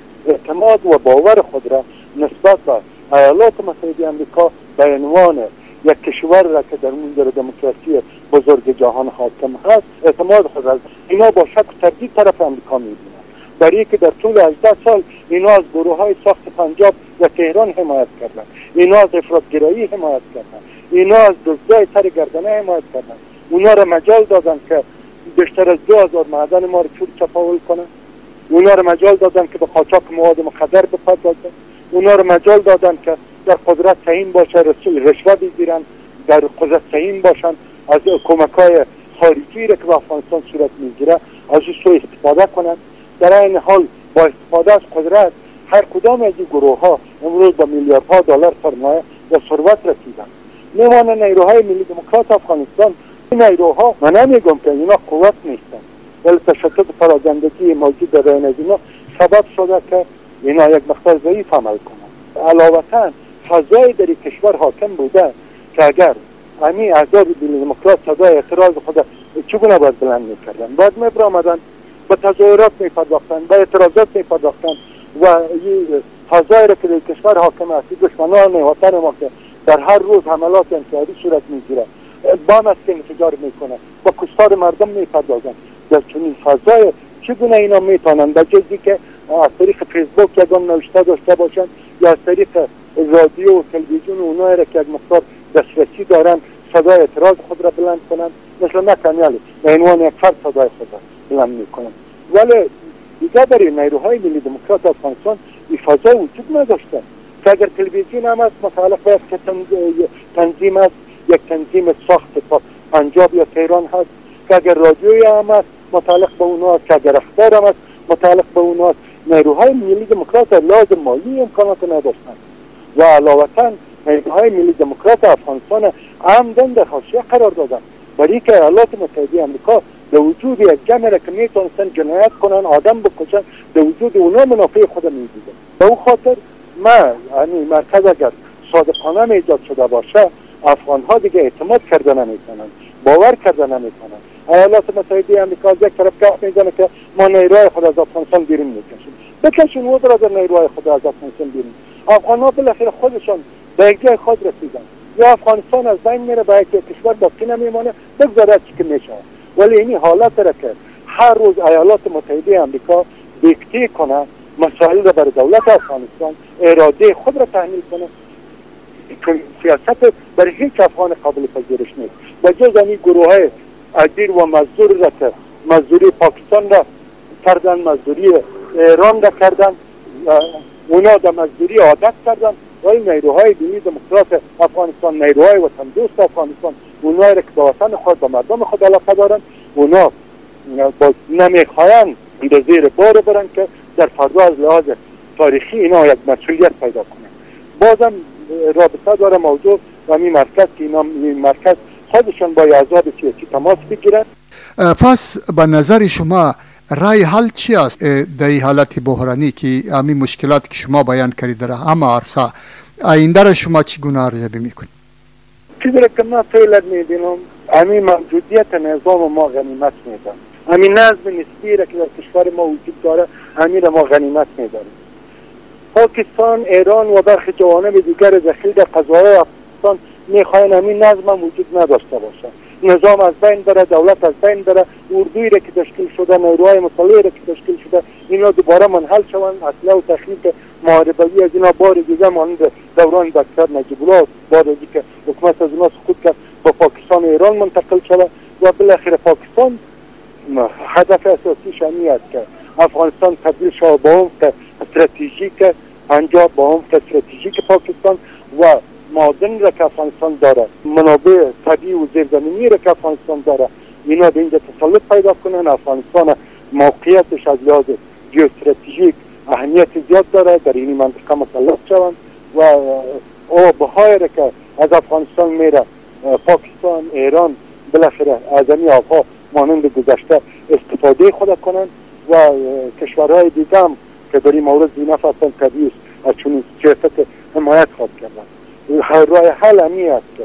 اعتماد و باور خود را نسبت به ایالات متحده امریکا به عنوان یک کشور را که در منظر دموکراسی بزرگ جهان حاکم هست اعتماد خود را اینا با شک و تردید طرف امریکا می‌بینند. برای که در طول هجده سال اینا از گروه های ساخت پنجاب و تهران حمایت کردند، اینا از افراطگرایی حمایت کردند، اینا از دزدی سر گردنه حمایت کردند. اونا را مجال دادن که بیشتر از دو هزار معدن ما را چور چپاول کنند. اونا را مجال دادن که به قاچاق مواد مخدر بپردازن. اونا را مجال دادن که در قدرت سهیم باشه، رشوه بگیرن، در قدرت سهیم باشن، از کمک‌های خارجی را که به افغانستان صورت میگیره از او سوء استفاده کنند. در این حال با استفاده از قدرت هر کدام از این گروه ها امروز با میلیاردها دلار سرمایه و ثروت رسیدن. میمانه نیروهای ملی دموکرات افغانستان. این نیروها من نمیگم که اینا قوت نیستن، ولی تشدد پراگندگی موجود در بین اینا سبب شده که اینا یک مقدار ضعیف عمل کنند. علاوه فضای در کشور حاکم بوده که اگر همین احزاب ملی دموکرات صدای اعتراض خود چگونه باید بلند میکردن، باید میبرامدن به تظاهرات میپرداختن، به اعتراضات میپرداختن و این فضایی را که در کشور حاکم است، دشمنان وطن ما که در هر روز حملات انفرادی صورت میگیره، بام است که انفجار میکنه، با کشتار مردم میپردازن، در چنین فضای چگونه اینا میتونن به جزی که از طریق فیسبوک یکم نوشته داشته باشن یا از طریق رادیو و تلویزیون و اونایی را که یک مقدار دسترسی دارن صدای اعتراض خود را بلند کنن، مثل نکنیالی به عنوان یک فرد صدای خود را بلند میکنن. ولی دیگه برای نیروهای ملی دموکرات افغانستان این فضا وجود نداشته که اگر تلویزیون هم است متعلق به تنظیم است، یک تنظیم ساخت پنجاب یا تهران هست، که اگر رادیوی هم است متعلق به اونها است، که اگر اخبار هم است متعلق به اونها است. نیروهای ملی دموکرات لازم مالی امکانات نداشتند و علاوه نیروهای ملی دموکرات افغانستان عمدن در حاشیه قرار دادن، برای که ایالات متحده آمریکا به وجود یک جمع را که میتونستن جنایت کنن، آدم بکشن، به وجود اونا منافع خود میدیدن. به اون خاطر ما یعنی مرکز اگر صادقانه ایجاد شده باشه افغان ها دیگه اعتماد کرده نمیکنن، باور کرده نمیکنن. ایالات متحده آمریکا از یک طرف کف میزنه که ما نیروهای خود از افغانستان بیرون میکشیم. بکشون و برادر نیروهای خود از افغانستان بیرون. افغان ها بالاخره خودشان به یک جای خود رسیدن. یا افغانستان از بین میره به یک کشور باقی نمیمانه، بگذاره چی که میشه. ولی این حالت داره که هر روز ایالات متحده آمریکا دیکته کنه، مسائل را بر دولت افغانستان اراده خود را تحمیل کنه. سیاست برای هیچ افغان قابل پذیرش نیست. با جز این گروه های اجیر و مزدور را که مزدوری پاکستان را کردن، مزدوری ایران را کردن، اونا در مزدوری عادت کردن و این نیروهای دینی دموکرات افغانستان، نیروهای وطن دوست افغانستان، اونایی را که به وطن خود و مردم خود علاقه دارن، اونا نمیخواین در زیر بار برن که در فردا از لحاظ تاریخی اینا یک مسئولیت پیدا کنن. بازم رابطه داره موضوع و می مرکز که اینا می مرکز خودشون با احزاب سیاسی تماس بگیرن. پس به نظر شما رای حل چی است در این حالت بحرانی که همین مشکلات که شما بیان کردید در همه عرصه، آینده را شما چگونه ارزیابی میکنید؟ چیزی که من فعلا میبینم همین موجودیت نظام ما غنیمت میدن، همین نظم نسبی را که در کشور ما وجود داره همین ما غنیمت میداریم. پاکستان، ایران و برخی جوانب دیگر ذخیره قضایی افغانستان میخواین همین نظم وجود نداشته باشه، نظام از بین بره، دولت از بین بره، اردویی را که تشکیل شده، نیروهای مسلحی را که تشکیل شده اینا دوباره منحل شوند، اسلحه و تخریب محاربه‌ای از اینا بار دیگه مانند دوران دکتر نجیب الله بار دیگه که حکومت از اینا سقوط کرد با پاکستان و ایران منتقل شده و بالاخره پاکستان هدف اساسیش همین است که افغانستان تبدیل شود به اون که استراتژیک پنجاب، با اون که استراتژیک پاکستان و معادن را که افغانستان داره، منابع طبیعی و زیرزمینی را که افغانستان داره، اینا به اینجا تسلط پیدا کنن. افغانستان موقعیتش از لحاظ جیوستراتژیک اهمیت زیاد داره، در این منطقه مسلط شوند و آبهای را که از افغانستان میره پاکستان، ایران بالاخره از این آبها مانند گذشته استفاده خود کنند و کشورهای دیگه هم که در این مورد زینف هستند طبیعی از چون جهت حمایت خود کردن. رای حل همی است که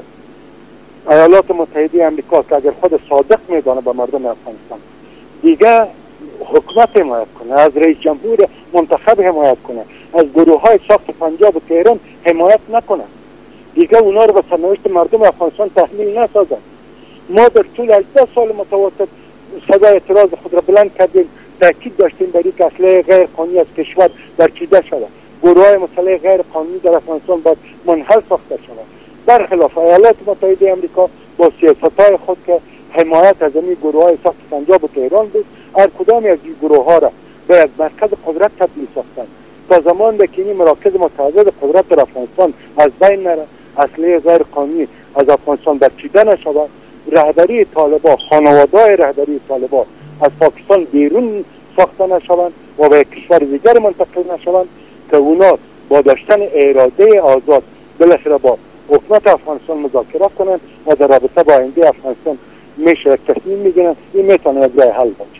ایالات متحده آمریکا که اگر خود صادق میدانه به مردم افغانستان دیگه حکومت حمایت کنه، از رئیس جمهور منتخب حمایت کنه، از گروه های ساخت پنجاب و تهران حمایت نکنه، دیگه اونا رو به سرنوشت مردم افغانستان تحمیل نسازن. ما در طول هجده سال متوسط صدای اعتراض خود را بلند کردیم، تاکید داشتیم بر اینکه اسلحه غیر قانونی از کشور برچیده شود، گروه های مسلح غیر قانونی در افغانستان باید منحل ساخته شود. برخلاف ایالات متحده آمریکا با سیاست‌های خود که حمایت از این گروه های ساخت پنجاب و تهران بود، هر کدام از این گروه ها را به یک مرکز قدرت تبدیل ساختند تا زمان که این مراکز متعدد قدرت در افغانستان از بین نره، اسلحه غیر قانونی از افغانستان برچیده نشود، رهبری طالبان، خانواده‌های رهبری طالبان از پاکستان بیرون ساخته نشوند و به کشور دیگر منتقل نشوند که اونا با داشتن اراده آزاد بالاخره با حکومت افغانستان مذاکره کنند و در رابطه با آینده افغانستان میشه یک تصمیم میگیرن. این میتونه یک راه حل باشه.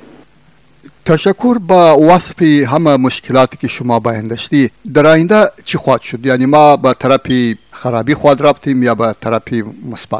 تشکر. با وصف همه مشکلاتی که شما بیان داشتی، در آینده چی خواهد شد؟ یعنی ما به طرف خرابی خواهد رفتیم یا به طرف مثبت؟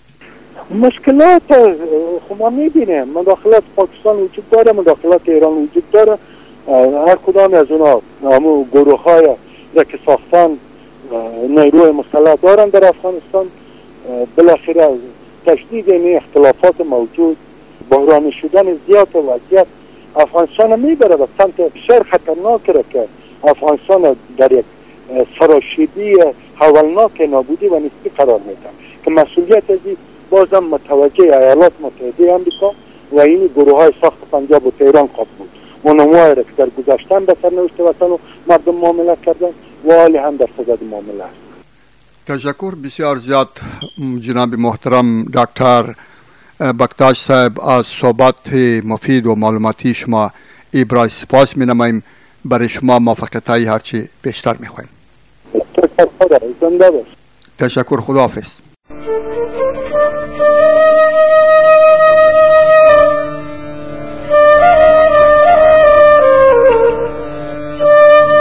مشکلات خب ما میبینیم، مداخلات پاکستان وجود داره، مداخلات ایران وجود داره، هر کدام از اونا همون گروه های را که ساختن نیروی مسلح دارن در افغانستان. بالاخره تشدید این اختلافات موجود، بحرانی شدن زیاد وضعیت افغانستان میبره به سمت بسیار خطرناک را که افغانستان در یک سراشیبی هولناک نابودی و نسبی قرار میده که مسئولیت از این بازم متوجه ایالات متحده آمریکا و این گروه های ساخت پنجاب و تهران خواهد بود. اونموهای را که در گذشتن به سرنوشت وطن و مردم معامله کردن و حالی هم در صدد معامله است. تشکر بسیار زیاد جناب محترم دکتر بکتاش صاحب از صحبت مفید و معلوماتی شما. ابراز سپاس می نماییم. برای شما موفقیت های هرچی بیشتر می خواهیم. تشکر. زنده باش. تشکر. خداحافظ.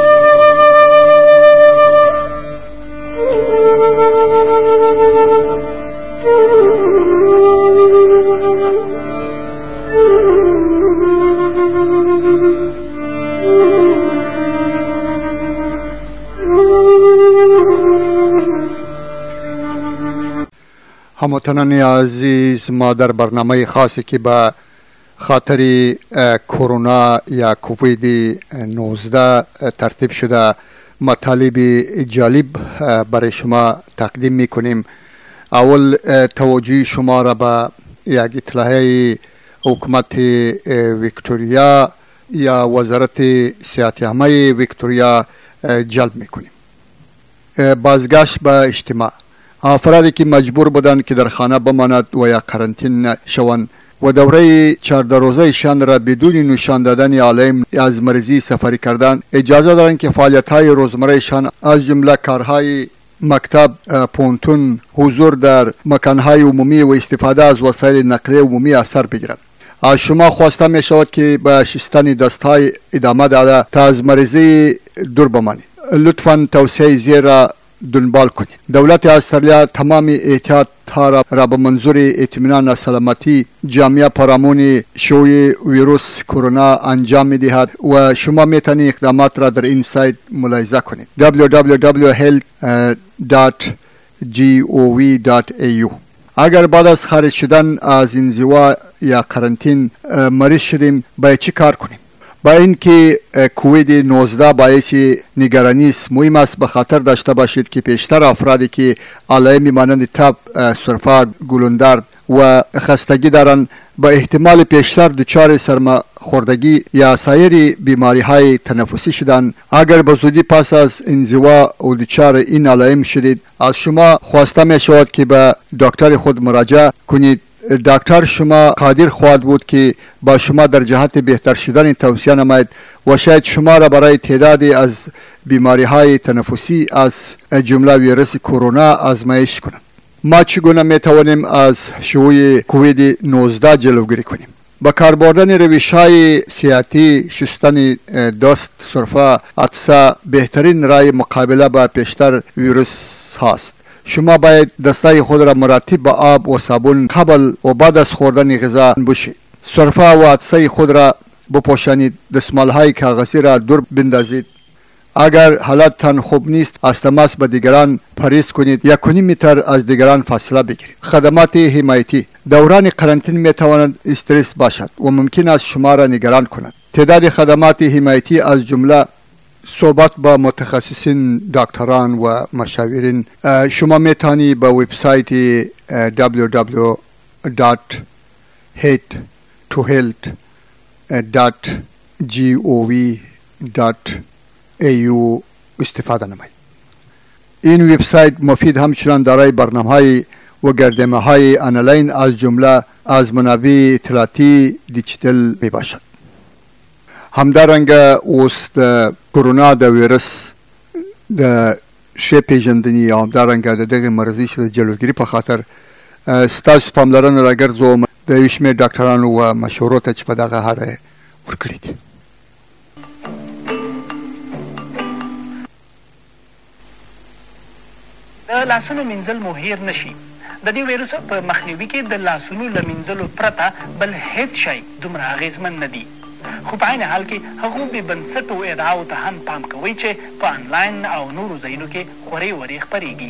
Thank you. هموطنان عزیز، ما در برنامه خاصی که به خاطر کرونا یا کووید نوزده ترتیب شده مطالب جالب برای شما تقدیم میکنیم. اول توجه شما را به یک اطلاعیه حکومت ویکتوریا یا وزارت صحت عامه ویکتوریا جلب میکنیم. بازگشت به اجتماع، افرادی که مجبور بودند که در خانه بماند و یا قرنطینه شوند و دوره چهارده روزه شان را بدون نشان دادن علائم از مریضی سفری کردن اجازه دارند که فعالیت‌های روزمره شان از جمله کارهای مکتب، پونتون، حضور در مکانهای عمومی و استفاده از وسایل نقلیه عمومی اثر بگیرند. از شما خواسته می شود که به شستن دستهای ادامه داده تا از مریضی دور بمانید. لطفاً توصیه زیر دنبال کنید. دولت استرالیا تمام احتیاط ها را به منظور اطمینان از سلامتی جامعه پیرامون شیوع ویروس کرونا انجام می دهد و شما می توانید اقدامات را در این سایت ملاحظه کنید: دبلیو دبلیو دبلیو دات هلت دات گوو دات ای یو. اگر بعد از خارج شدن از انزوا یا قرنطین مریض شدیم باید چی کار کنیم؟ با اینکه کووید نوزده باعث نگرانی است، مهم است به خاطر داشته باشید که بیشتر افرادی که علائم مانند تب، سرفه، گلوندرد و خستگی دارند با احتمال بیشتر دچار سرماخوردگی یا سایر بیماری های تنفسی شدند. اگر به زودی پس از انزوا و دچار این علائم شدید، از شما خواسته می شود که به دکتر خود مراجعه کنید. دکتر شما قادر خواهد بود که با شما در جهت بهتر شدن توصیه نماید و شاید شما را برای تعدادی از بیماری های تنفسی از جمله ویروس کرونا آزمایش کنند. ما چگونه می توانیم از شیوع کووید نوزده جلوگیری کنیم؟ با کار بردن روش های صحتی، شستن دست، سرفه، عطسه بهترین راه مقابله با پیشتر ویروس هاست. شما باید دستای خود را مرتب با آب و صابون قبل و بعد از خوردن غذا بشویید. سرفه و عطسه خود را بپوشانید. دستمال های کاغذی را دور بندازید. اگر حالتتان خوب نیست، از تماس به دیگران پرهیز کنید. یک و نیم متر از دیگران فاصله بگیرید. خدمات حمایتی: دوران قرنطینه می تواند استرس باشد و ممکن است شما را نگران کند. تعداد خدمات حمایتی از جمله صحبت با متخصصین، دکتران و مشاورین. شما می توانید به وبسایت دبلیو دبلیو دبلیو دات هیت تو هلت دات گوو دات ای یو استفاده نمایید. این وبسایت مفید همچنان دارای برنامه‌های و گردنامه‌های آنلاین از جمله از منابع اطلاعاتی دیجیتال می باشد. همدارنګه اوس د کرونا د ویروس د ښې پیژندنې او همدارنګه د دغې مرضۍ څخه د جلوګیري په خاطر ستاسو پاملرنه راګرځوم د یو شمېر ډاکټرانو و مشورو ته چې په دغه اړه ورکړي دي. د لاسونو مینځل مو هیر نشي. د دې ویروس په مخنیوي کې د لاسونو له مینځلو پرته بل هیڅ شی دومره اغېزمن نه دي. خو په عین حال کې هغو بې بنسټو ادعاو ته هم پام کوئ چې په آنلاین او نورو ځایونو کې خورې ورې خپرېږي.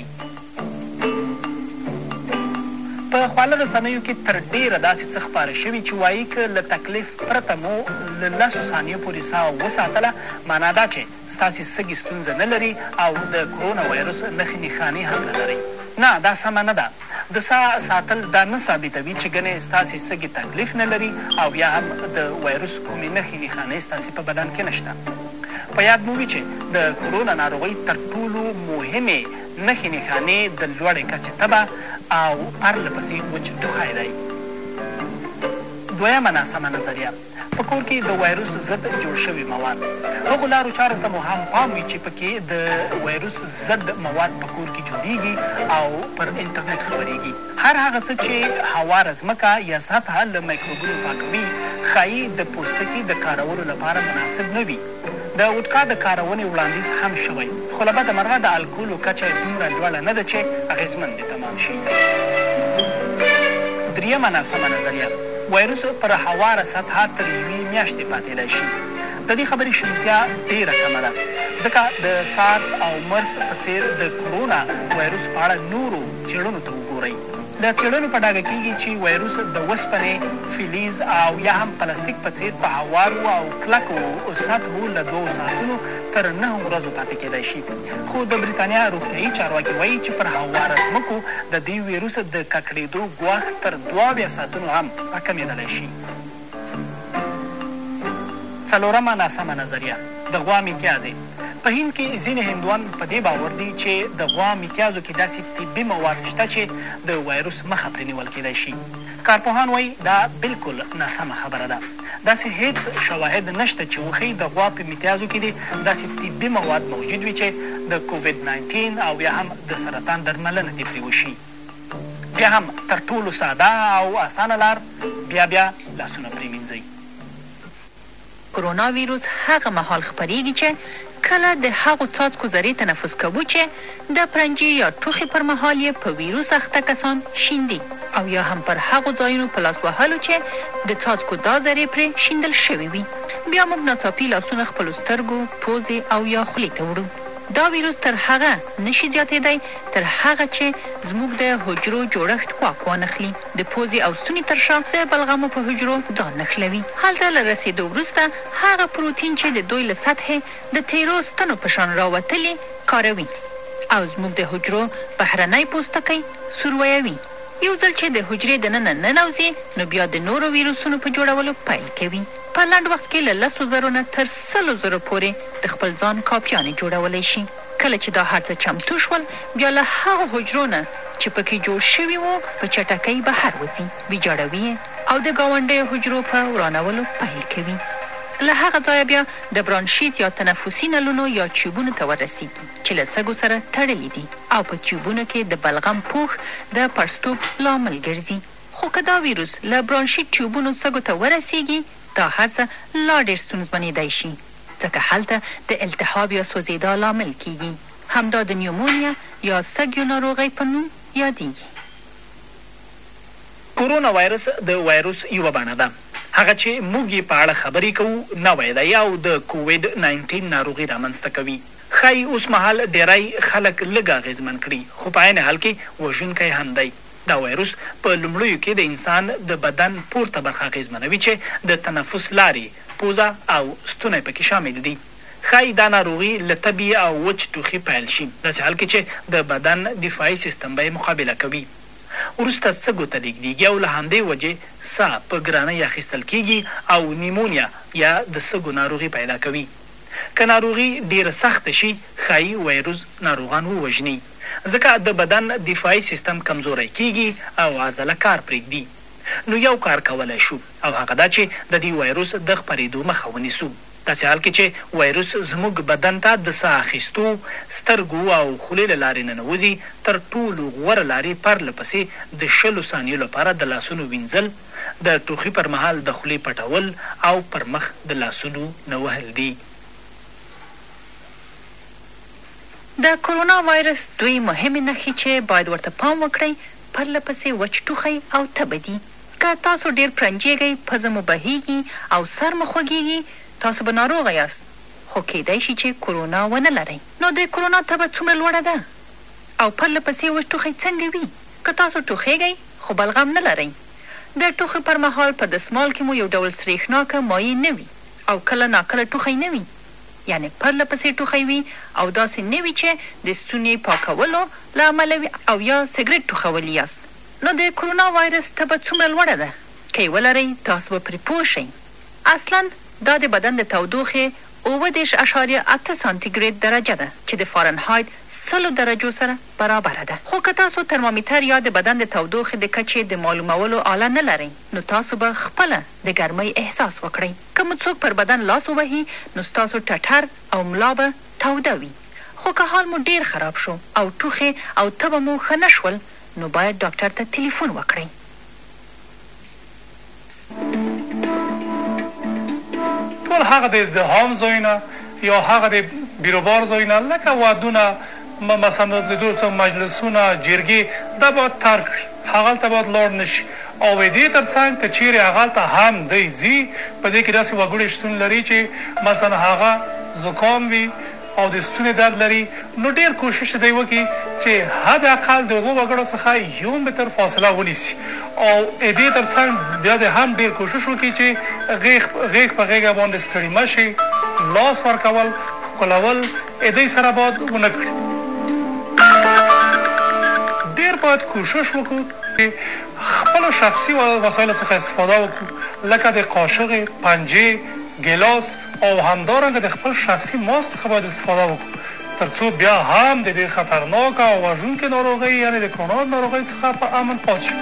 په خواله رسنیو کې تر ډېره داسې څه خپاره شوي چې وایي که له تکلیف پرته مو له لسو ثانیو پورې ساه وساتله، معنا دا چې ستاسې سږي ستونزه نه لري او د کرونا ویروس نښې نښانې هم نه لرئ. نه، دا سمه نه ده. د ساه ساتل دا نه ثابتوي چې ګنې ستاسې سږي تکلیف نه لري او یا هم د ویروس کومې نښې نښانې ستاسې په بدن کې نشته. په یاد مو وي چې د کرونا ناروغۍ تر ټولو مهمې نښې نښانې د لوړې کچې تبه او پرله پسې وچ ټوخی دی. دویمه ناسمه نظریه: په کور کې د ویروس ضد جوړ شوي مواد. هغو لارو چارو ته مو هم پام وي چې پکې د ویروس ضد مواد په کور کې جوړیږي او پر انټرنیټ خپرېږي. هر هغه څه چې هواره ځمکه یا سطحه له میکروبونو پاکوي ښایي د پوستکي د کارولو لپاره مناسب نه وي. د وډکا د کارونې وړاندیز هم شوی، خو له بده مرغه د الکولو کچه دومره لوړه نه ده چې اغېزمن دې تمام شي. دریمه ناسمه نظریه: ویروس پر هواره سطحه تر یوې میاشتې پاتېدی شي. د دې خبرې شونتیا ډېره کمه ده، ځکه د سارس او مرس په څېر د کرونا وایروس په اړه نورو څېړنو ته وګورئ. د څېړنو په ډاګه کېږي چې وایروس د اوسپنې، فلز او یا هم پلاستیک په څېر په هوارو او کلکو سطحو له دوو ساعتونو تر نهو ورځو پاتې کېدای شي. خو د بریتانیا روغتیایي چارواکي وایي چې پر هواره ځمکو د دې ویروس د ککړېدو ګواښ تر دوه اویا ساعتونو هم راکمېدلی شي. څلورمه ناسمه نظریه د غوا میتیازې. په هند کې ځینې هندوان په دې باور دي چې د غوا میتیازو کې داسې طبي مواد شته چې د وایروس مخه پرې نیول کېدای شي. کارپوهان وایي دا بالکل ناسمه خبره ده. داسې هیڅ شواهد نشته چې وښیي د غوا په میتیازو کې دې داسې طبي مواد موجود وي چې د کووید ناینټین او یا هم د سرطان درملنه دې پرې وشي. بیا هم تر ټولو ساده او اسانه لار بیا بیا لاسونه پرېمینځئ. کرونا ویروس هغه مهال خپریږي چې کله د هغو څاڅکو ذرې تنفس کوو چې د پرنجې یا ټوخي پر مهال یې په ویروس اخته کسان شیندي او یا هم پر هغو ځایونو په لاس وهلو چې د څاڅکو دا ذرې پرې شیندل شوي وي. بیا موږ ناڅاپي لاسونه خپلو سترګو، پوزې او یا خولې ته وړو. دا ویروس تر هغه نشي زیاتېدی تر هغه چې زموږ د حجرو جوړښت ګواښ وانخلي. د پوزې او ستوني تر شا د بلغمو په حجرو ځان نښلوي. هلته له رسېدو وروسته هغه پروتین چې د دوی له سطحې د تیرو ستنو په شان راوتلي کاروي او زموږ د حجرو بهرنی پوستکی سورویوي. یو ځل چې د حجرې دننه ننوځي نو بیا د نورو ویروسونو په جوړولو پیل کوي. په لنډ وخت کې له لسو زرو نه تر سلو زرو پورې د خپل ځان کاپیانې جوړولی شي. کله چې دا هر څه چمتو شول بیا له هغو حجرو نه چې پکې جوړ شوي وو په چټکۍ بهر وځي، ویجاړوي او د ګاونډیو حجرو په ورانولو پیل کوي. له هغه ځایه بیا د برانشیت یا تنفسي نلونو یا تیوبونو ته ورسیږي چې له سږو سره تړلي دي او په تیوبونو کې د بلغم پوښ د پړستوب لامل ګرځي. خو که دا ویروس له برانشیت تیوبونو سږو ته ورسیږي دا هر څه لا ډېر ستونزمنېدی شي ځکه هلته د التهاب یا سوځېدا لامل کیږي. همدا د نیومونیا یا سږیو ناروغۍ په نوم یادیږي. کرونا وایرس د وایروس یوه بڼه ده. هغه چې موږ یې په اړه خبرې کوو نوی دی او د کووید ناینټین ناروغي رامنځته کوي. ښایي اوس مهال ډېری خلک لږ اغېزمن کړي خو په عین حال کې وژونکی هم دی. دا وایروس په لومړیو کې د انسان د بدن پورته برخه اغېزمنوي چې د تنفس لارې، پوزه او ستونی پکې شامل دي. ښایي دا ناروغي له تبې او وچ ټوخي پیل شي، داسې حال کې چې د بدن دفاعي سیستم به یې مقابله کوي. وروسته سږو ته لیږدېږي او له همدې وجې ساه په ګرانۍ اخیستل کېږي او نیمونیا یا د سږو ناروغي پیدا کوي. که ناروغي ډېره سخته شي ښایي وایروس ناروغان ووژني ځکه د بدن دفاعي سیستم کمزوری کېږي او عضله کار پرېږدي. نو یو کار کولی شو او هغه دا چې د دې وایروس د خپرېدو مخه ونیسو. داسې حال کې چې وایروس زموږ بدن ته د ساه اخیستو، سترګو او خولې له لارې ننوځي، تر ټولو غوره لارې پرله پسې د شلو ثانیو لپاره د لاسونو وینځل، د ټوخي پر مهال د خولې پټول او پر مخ د لاسونو نه وهل دي. د کرونا وایرس دوی مهمې نښې چې باید ورته پام وکړئ پرله پسې وچ ټوخی او تبه دي. که تاسو ډېر پرنجېږئ، پزه مو بهیږي او سر مو خوږیږي تاسو به ناروغه یاست خو کیدای شي چې کرونا ونه لرئ. نو د کرونا تبه څومره لوړه ده او پرله پسې وچ ټوخی څنګه وي؟ که تاسو ټوخیږئ خو بلغم نه لرئ، د ټوخي پر مهال په دستمال کې مو یو ډول سریښناکه مایع نه وي او کله ناکله ټوخی نه وي، یعنې پرله پسې ټوخی وي او داسې نه وي چې د ستوني پاکولو له امله وي او یا سګرټ ټوخولی یاست. نو د کرونا وایرس تبه څومره لوړه ده؟ که یې ولرئ تاسو به پرې پوه شئ. اصلا دا د بدن د تودوخې اووه دېرش اعشاریه اته سانتیګریډ درجه ده چې د فارنهایت سلو درجو سره برابره ده. خو که تاسو ترمامیتر یا د بدن د تودوخې د کچې د معلومولو آله نه لرئ نو تاسو به خپله د ګرمۍ احساس وکړئ. که مو څوک پر بدن لاس ووهي نو ستاسو ټټر او ملا به توده وي. خو که حال مو ډېر خراب شو او ټوخې او تبه مو ښه نه شول نو باید ډاکټر ته تلیفون وکړئ. ټول هغه د ازدحام ځایونه یا هغه د بیروبار ځایونه لکه وادونه، مثلا د دوستو مجلسونه، جرګې دا باید ترک کړي. هغلته باید لاړ نه شي او دې تر څنګ که چیرې هغلته هم دی ځي په دې کې داسې وګړي شتون لري چې مثلا هغه زکام وي او د ستوني درد لري، نو ډېر کوشش دی وکړي چې حد اقل د هغو وګړو څخه یو متر فاصله ونیسي او دې تر څنګ بیا د هم ډېر کوشش وکړي چې غیږ غیږ په غیږه باندې ستړي مه شي، لاس ورکول ښکلول دې سره باید ونه کړي. ډېر باید کوشش وکړو چې خپلو شخصي وسایلو څخه استفاده وکړو، لکه د قاشق، پنجې، ګیلاس او همدارنګه د خپل شخصي ماسک څخه باید استفاده وکړو تر څو بیا هم د دې خطرناکه او وژونکې ناروغۍ یعنې د کرونا ناروغۍ څخه په امن پاتې شو.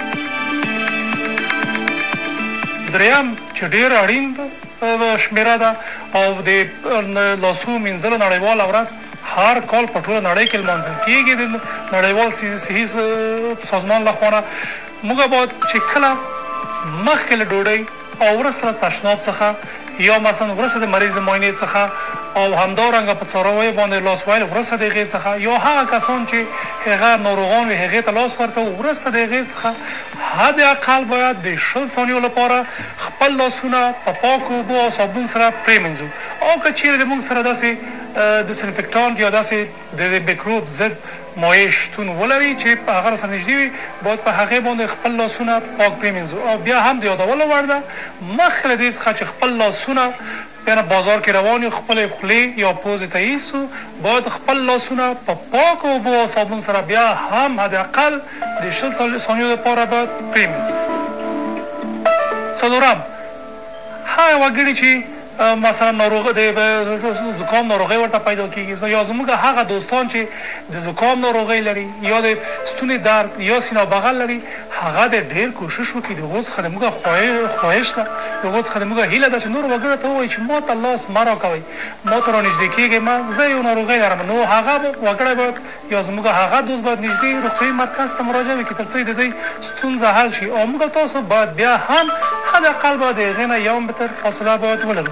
دریم چې ډېر اړین شمېره ده او د لاسو مینځلو نړیواله ورځ هر کال په ټوله نړۍ کې لمانځل کېږي د نړیوال صحي سازمان لخوا نه. موږ باید چې کله مخکې له ډوډۍ او وروسته له تشناب څخه یا مثلا وروسته د مریض د معاینې څخه او همدارنګه په څارویو باندې لاس ویل وروسته د هغې څخه یا هغه کسان چې هغه ناروغان وي هغې ته لاس ورکوو وروسته د هغې څخه حد اقل باید د شل ثانیو لپاره خپل لاسونه په پاکو اوبو او صابون سره پرېمنځو. او که چیرې د موږ سره داسې ډسانفکتانټ یا داسې د میکروب ضد مایع شتون ولري چې په هغه سره نږدې وي باید په هغې باندې خپل لاسونه پاک پرېمنځو. او بیا هم د یادولو وړ ده مخکې له دې څخه چې خپل لاسونه یعنې بازار کې روان یو خپلې خولې یا پوزې ته ایسو باید خپل لاسونه په پاکو اوبو او صابون سره بیا هم حداقل د شل ثانیو لپاره باید پرېمنځو. څلورم هغه وګړي چې مثلا ناروغ د زکام ناروغۍ ورته پیدا کېږي یا زموږ هغه دوستان چې د زکام ناروغۍ لري یا د ستوني درد یا سینه بغل لري هغه د ډېر کوشش وکړي د هغو څخه د موږ خواهش ده د هغو څخه د موږ هیله ده چې نورو وګړو ته ووایي چې ما ته لاس مه راکوئ ما ته را نږدې کېږئ ما زه یو ناروغۍ لرم نو هغه وګړی باید یا زموږ هغه دوست باید نږدې روغتیایي مرکز ته مراجعه وکړي تر څو د دوی ستونزه حل شي او موږ تاسو باید بیا هم حداقل باید د هغې نه یو متر فاصله باید ولرو.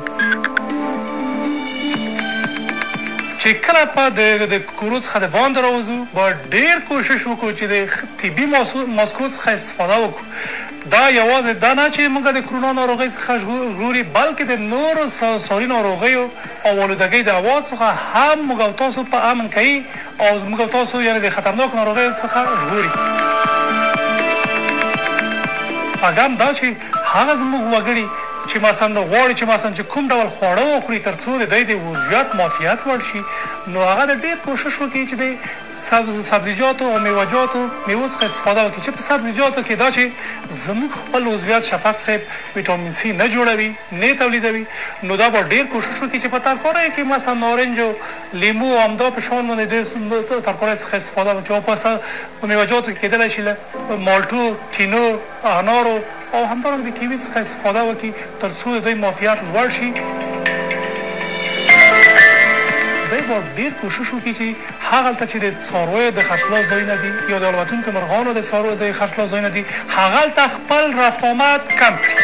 چې کله په د کورو څخه د باندې راوځو باید ډېر کوشش وکړو چې د طبي ماسکو څخه استفاده وکړو. دا یوازې دا نه چې موږ د کرونا ناروغۍ څخه ژغوري بلکې د نورو ساري ناروغیو او آلودګۍ د هوا څخه هم موږ او تاسو په امن کوي او موږ او تاسو یعنې د خطرناکو ناروغیو څخه ژغوري. اګم دا چې هغه زموږ وګړي چې مثلا غواړي چې مثلا چې کوم ډول خواړه وخوري تر څو د دوی د عضویت معافیت لوړ شي نو هغه د ډېر کوشش وکړي چې د سبزیجاتو او میوه‌جاتو میوو څخه استفاده وکړي چې په سبزیجاتو کې دا چې زموږ خپل عضویت شفق صاحب ویټامین سی نه جوړوي نه تولیدوي نو دا به ډېر کوشش وکړي چې په ترکاریو کې مثلا نارنج او لیمو او همدا په شان باندې د ترکاریو څخه استفاده وکړي او په میوه‌جاتو کې کېدلی شي له مالټو کینو انارو او همدارنګه د کیوي څخه استفاده وکړي تر څو د دوی معافیت لوړ شي. دوی باید ډېر کوشش وکړي چې هغلته چې د څارویو د خرڅلاو ځایونه دي یا د الوتونکو مرغانو د څارویو د خرڅلاو ځایونه دي هغلته خپل رفت آمد کم کړي.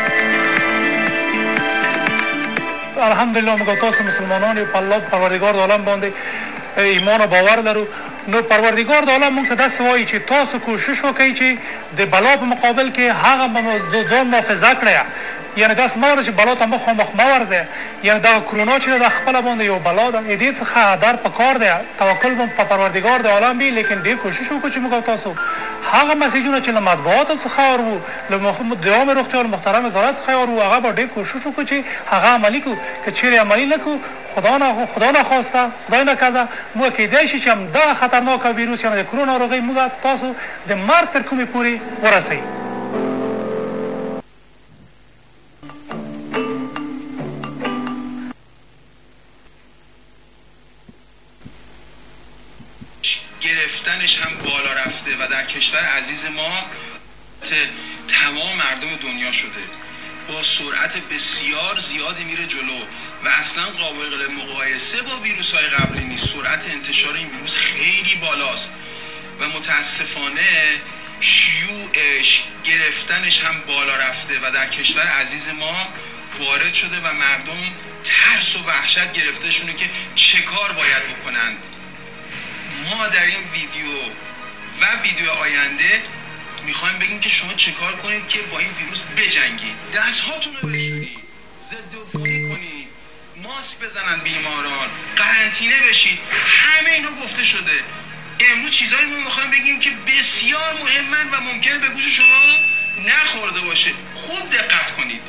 الحمدلله موږ تاسو مسلمانان یو په الله پروردګار د عالم باندې ایمان او باور لرو نو پروردګار د عالم موږ ته داسې وایي چې تاسو کوشش وکړئ چې د بلا په مقابل کې هغه ځان محافظه کړئ یعنې داسې مه وره چې بلا ته مخامخ مه ورځئ یعنې دغه کرونا چې ده خپله باندې یو بلا ده د دې څخه در په کار دی توکل به په پروردګار د عالم وي لیکن ډېر کوشش وکړو چې موږ او تاسو هغه مسیجونه چې له مطبوعاتو څخه اورو له د عامې روغتیا محترم وزارت څخه اورو هغه به ډېر کوشش وکړو چې هغه عملي کړو که چیرې عملي نه کړو خدا نه خدا نخواسته خدای نکرده موږ کیدای شي چې همدغه خطرناکه ویروس یعنې د کرونا ناروغۍ موږ تاسو د مرګ تر کومې پورې ورسوي. گرفتنش هم بالا رفته و در کشور عزیز ما تمام مردم دنیا شده با سرعت بسیار زیادی میره جلو و اصلا قابل مقایسه با ویروس های قبلی نیست. سرعت انتشار این ویروس خیلی بالاست و متاسفانه شیوعش گرفتنش هم بالا رفته و در کشور عزیز ما وارد شده و مردم ترس و وحشت گرفتهشونه که چه کار باید بکنند. ما در این ویدیو و ویدیو آینده میخوایم بگیم که شما چه کار کنید که با این ویروس بجنگید. دست هاتون رو بشورید، ضد عفونی کنید، ماسک بزنن بیماران، قرنطینه بشید. همه اینو گفته شده. امروز چیزایی ما میخوایم بگیم که بسیار مهمن و ممکنه به گوش شما نخورده باشه. خوب دقت کنید.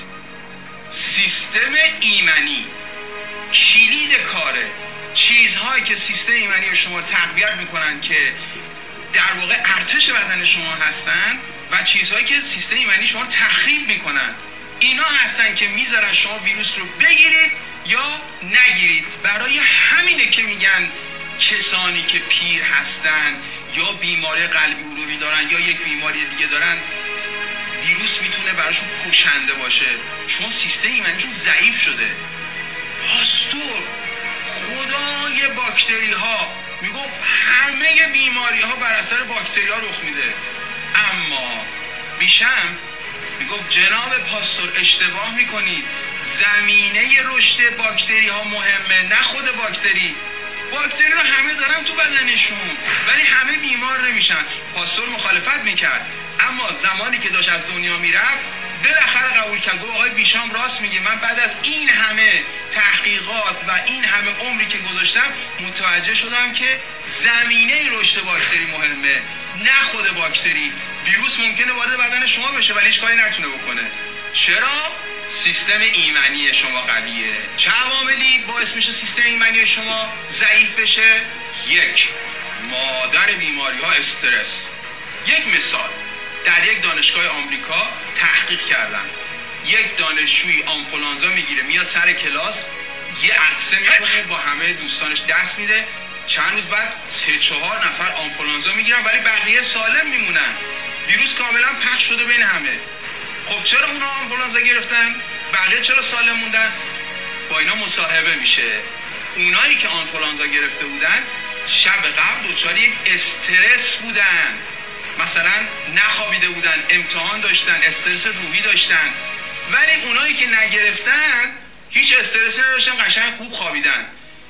سیستم ایمنی کلید کاره. چیزهایی که سیستم ایمنی شما تقویت میکنن که در واقع ارتش بدن شما هستن و چیزهایی که سیستم ایمنی شما تخریب میکنن، اینا هستن که میذارن شما ویروس رو بگیرید یا نگیرید. برای همینه که میگن کسانی که پیر هستن یا بیماری قلبی عروقی دارن یا یک بیماری دیگه دارن، ویروس میتونه براشون کشنده باشه، چون سیستم ایمنیشون ضعیف شده. پاستور خدای باکتری ها میگو همه بیماری ها بر اثر باکتری ها رخ میده، اما بیشم میگو جناب پاستور اشتباه میکنید، زمینه رشد باکتری ها مهمه نه خود باکتری. باکتری رو همه دارن تو بدنشون ولی همه بیمار نمیشن. پاستور مخالفت میکرد، اما زمانی که داشت از دنیا میرفت بالاخره قبول کرد. گفت آقای بیشام راست میگه، من بعد از این همه تحقیقات و این همه عمری که گذاشتم متوجه شدم که زمینه رشد باکتری مهمه نه خود باکتری. ویروس ممکنه وارد بدن شما بشه ولی هیچ کاری نتونه بکنه. چرا؟ سیستم ایمنی شما قویه. چه عواملی باعث میشه سیستم ایمنی شما ضعیف بشه؟ یک، مادر بیماری ها استرس. یک مثال، در یک دانشگاه آمریکا تحقیق کردن، یک دانشجوی آنفولانزا میگیره، میاد سر کلاس یه عطسه میکنه، با همه دوستانش دست میده، چند روز بعد سه چهار نفر آنفولانزا میگیرن ولی بقیه سالم میمونن. ویروس کاملا پخش شده بین همه. خب چرا اونا آنفولانزا گرفتن؟ بقیه چرا سالم موندن؟ با اینا مصاحبه میشه. اونایی که آنفولانزا گرفته بودن شب قبل دچار یک استرس بودن، مثلا نخوابیده بودن، امتحان داشتن، استرس روحی داشتن. ولی اونایی که نگرفتن هیچ استرسی نداشتن، قشنگ خوب خوابیدن.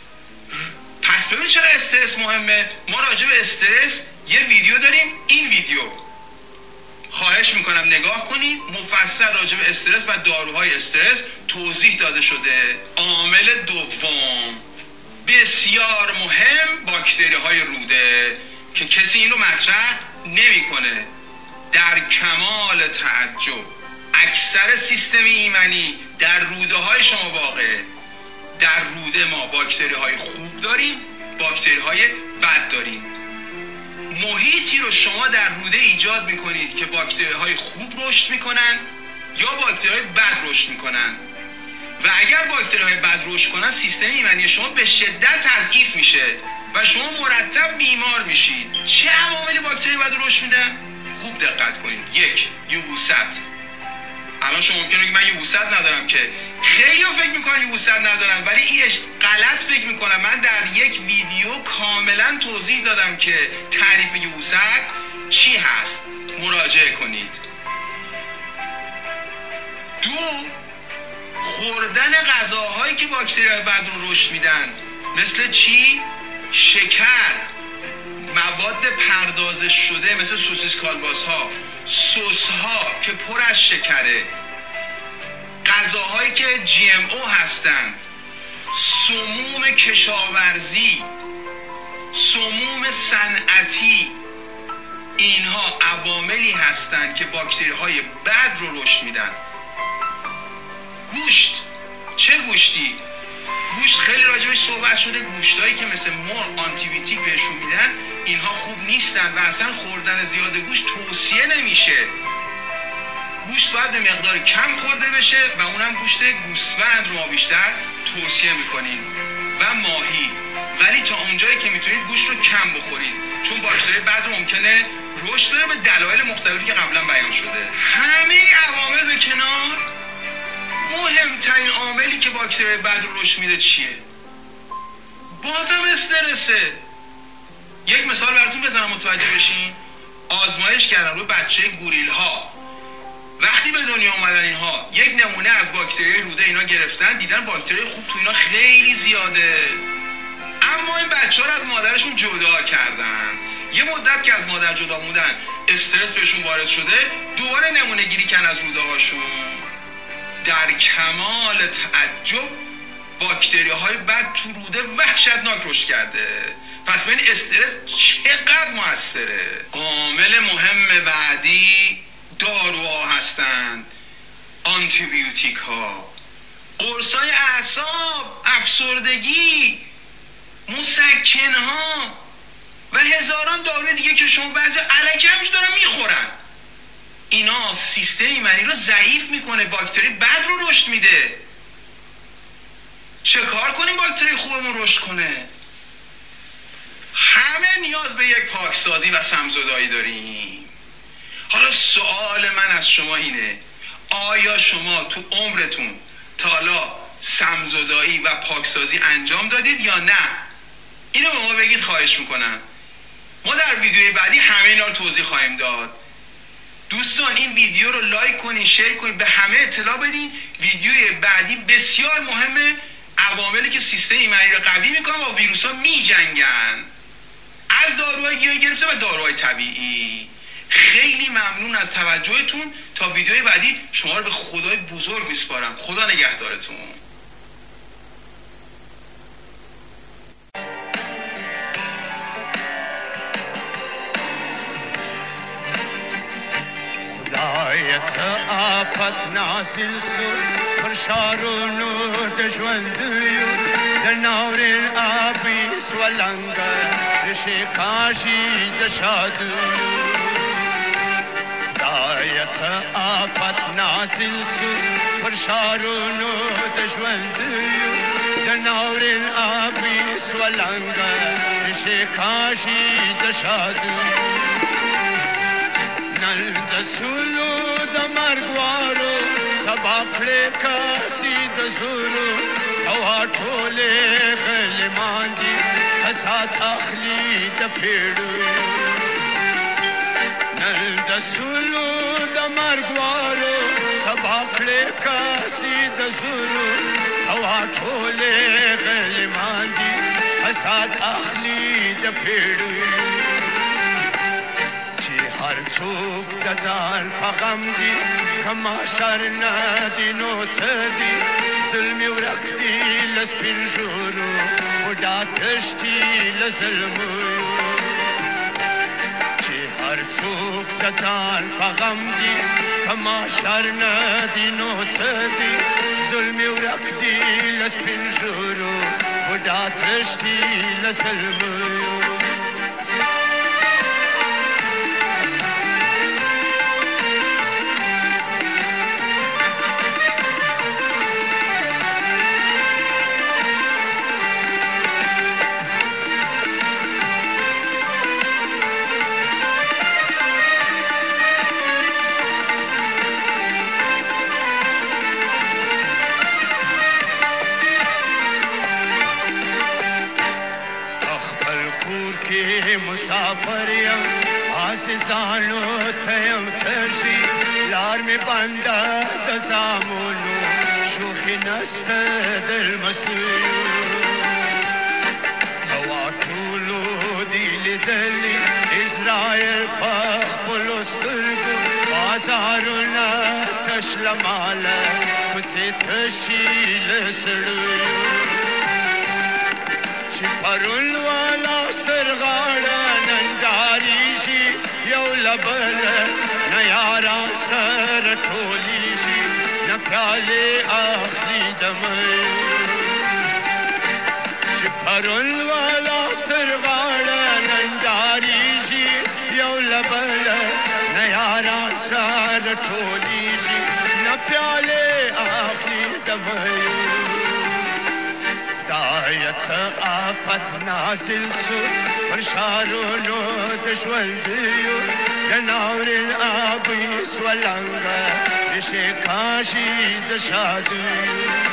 پس ببین چرا استرس مهمه. ما راجع به استرس یه ویدیو داریم، این ویدیو خواهش میکنم نگاه کنید، مفصل راجع به استرس و داروهای استرس توضیح داده شده. عامل دوم بسیار مهم باکتری های روده که کسی این رو مطرح نمیکنه. در کمال تعجب اکثر سیستم ایمنی در روده های شما واقعه. در روده ما باکتری های خوب داریم، باکتری های بد داریم. محیطی رو شما در روده ایجاد میکنید که باکتری های خوب رشد میکنن یا باکتری های بد رشد میکنن، و اگر باکتری های بد رشد کنن سیستم ایمنی شما به شدت تضعیف میشه و شما مرتب بیمار میشید. چه عواملی باکتری بد رشد میدن؟ خوب دقت کنید. یک، یبوست. الان شما ممکنه بگید من یبوست ندارم، که خیلی فکر میکنن یبوست ندارن ولی اینش غلط فکر میکنن. من در یک ویدیو کاملا توضیح دادم که تعریف یبوست چی هست، مراجعه کنید. دو، خوردن غذاهایی که باکتری بد رو رشد میدن، مثل چی؟ شکر، مواد پردازش شده مثل سوسیس کالباس ها، سس ها که پر از شکره، غذاهایی که جی ام او هستند، سموم کشاورزی، سموم صنعتی، اینها عواملی هستند که باکتری های بد رو رشد میدن. گوشت، چه گوشتی؟ گوشت خیلی راجبش صحبت شده. گوشتایی که مثل مرغ آنتیبیوتیک بهشون میدن اینها خوب نیستن و اصلا خوردن زیاد گوشت توصیه نمیشه. گوشت باید به مقدار کم خورده بشه و اونم گوشت گوسفند رو ما بیشتر توصیه میکنیم و ماهی، ولی تا اونجایی که میتونید گوشت رو کم بخورید چون باکتری بد ممکنه رشد داره به دلایل مختلفی که قبلا بیان شده. همه عوامل به کنار، مهمترین عاملی که باکتری بد رشد میده چیه؟ بازم استرسه. یک مثال براتون بزنم متوجه بشین. آزمایش کردن روی بچه گوریل ها. وقتی به دنیا اومدن اینها یک نمونه از باکتری روده اینا گرفتن، دیدن باکتری خوب تو اینا خیلی زیاده، اما این بچه ها رو از مادرشون جدا کردن. یه مدت که از مادر جدا موندن استرس بهشون وارد شده، دوباره نمونه گیری کردن از روده هاشون. در کمال تعجب باکتری های بد تو روده وحشتناک رشد کرده. پس ببین استرس چقدر موثره. عامل مهم بعدی داروها هستند، آنتی بیوتیک ها، قرصای اعصاب، افسردگی، مسکن ها و هزاران دارو دیگه که شما بعضی الکی همش دارن میخورن. اینا سیستم ایمنی رو ضعیف میکنه، باکتری بد رو رشد میده. چه کار کنیم باکتری خوبمون رشد کنه؟ همه نیاز به یک پاکسازی و سمزدایی داریم. حالا سوال من از شما اینه، آیا شما تو عمرتون تا حالا سمزدایی و پاکسازی انجام دادید یا نه؟ اینو به ما بگید خواهش میکنم. ما در ویدیوی بعدی همه اینا رو توضیح خواهیم داد. دوستان این ویدیو رو لایک کنین، شیر کنین، به همه اطلاع بدین. ویدیوی بعدی بسیار مهمه، عواملی که سیستم ایمنی رو قوی میکنن و ویروس ها میجنگن، از داروهای گیاهی گرفته و داروهای طبیعی. خیلی ممنون از توجهتون. تا ویدیوی بعدی شما رو به خدای بزرگ میسپارم. خدا نگهدارتون. خدایت آفت نازل سر پر شارونو دجوندیو در نورین آبی سولنگا رشی کاشی دشادیو. خدایت آفت نازل سر پر شارونو دجوندیو در نورین آبی سولنگا رشی کاشی دشادیو. نل د سولو د مرګوارو سبا کړې کاسي د زورو او ټولې غلمان دي حسات اخلي د پیړو. نل د سولو د مرګوارو سبا کړې کاسي د زورو او ټولې غلمان دي حسات اخلي د پیړو. هر څوک د ځان په غم دي کما شر نه دي نو څه دي ظلم ورک دي له سپین ژورو بوډا تښتي له ظلمو. چې هر څوک د ځان په غم دي کما شر نه دي نو څه دي ظلم ورک دي له سپین ژورو بوډا تښتي له ظلمو. مسافر یم آسیزانو تیم ترشی لار می بنده د زامونو شوخی نست دل مسیو. هوا ټولو دیل دلی اسرائیل پخ پلوسترگو بازارنا تشلمالا کچی تشیل سڑو. چی پرون والا سترغاڑا ننداریشی یو لبل نیاران سر ٹولیشی نپیالے آخری دمر. چی پرون والا سترغاڑا ننداریشی یو لبل نیاران سر ٹولیشی نپیالے آخری دمر. دایت آفت نازل سو پر شارونو دشولدیو د ناورین آبی سولنگا رشی کاشی دشادیو.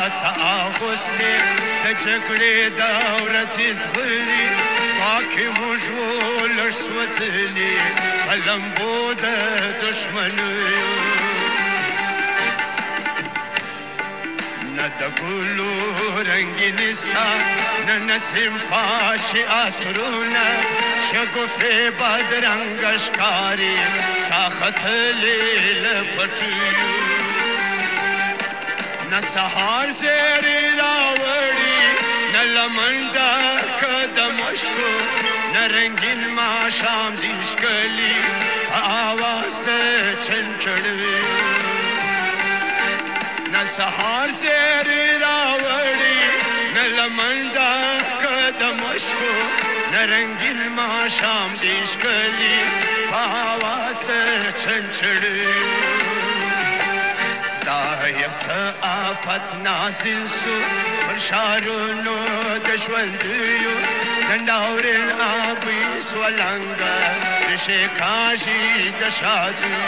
تاغسته د جګړې دوره چې زغري پاکې موږ ولړ سوځلي په لمبو د دښمنیو نه د ګلو رنګین ستا نه نسیم پاشي عطرونه شګوفې بدرنګه ښکاري سا ختلې له پټیو نه سهار زیرې راوړي نه لمن ډکه د مشکو نه رنګین ماښام دې ښکلي په اواز د چنچڼیو نه سهار زیرې راوړي نه لمن ډکه د مشکو نه رنګین ماښام دې ښکلي په اواز د چنچڼیو دا یو څه آفت نازل سو پر ښارونو د ژوندیو ډنډاورین آبي سولنګه ریښې کاږي د شادیو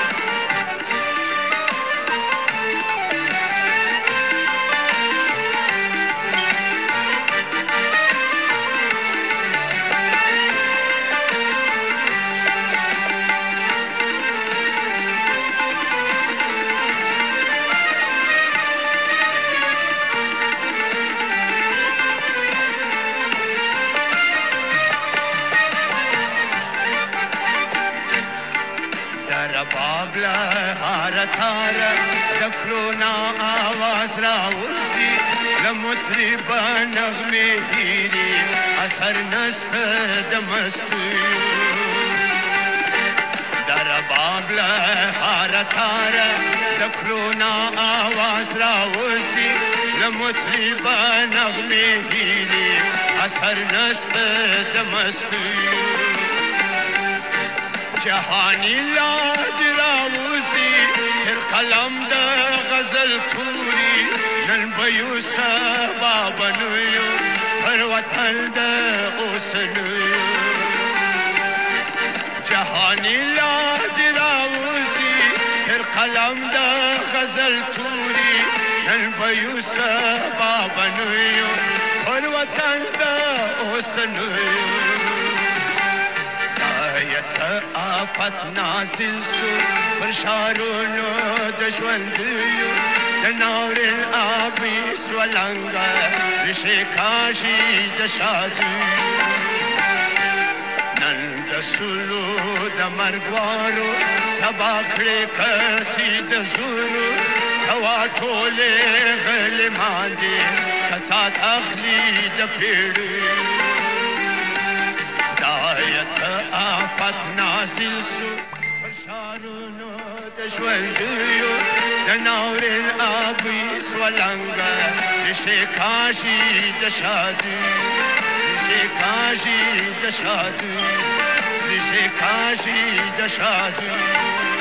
بابلا هارا تارا دفرونا آواز راوزی لمطربا نغمه هیری اثر نست دمستیو در بابلا هارا تارا دفرونا آواز راوزی لمطربا نغمه هیری اثر نست دمستیو جهانی لاج راوزی هر قلم د غزل توری نن بیو سبا بنویو هر وطن د اوسنویو جهانی لاج راوزی هر قلم د غزل توری نن بیو سبا بنویو هر وطن د اوسنویو څه آفت نازل سو پر ښارونو د ژوندیو د ناورین آبي سولنګه ریښې کاږي د شادیو نن د سلو د مرګوارو سبا کړې کسي د زورو هوا ټولې غلیمان دي کسات اخلي د پیړیو څه آفت نازل سو پر ښارونو د ژوندیو د ناورین آبي سولنګه ریښې کاږي د شادیو ریښې کاږي د شادیو ریښې کاږي د شادیو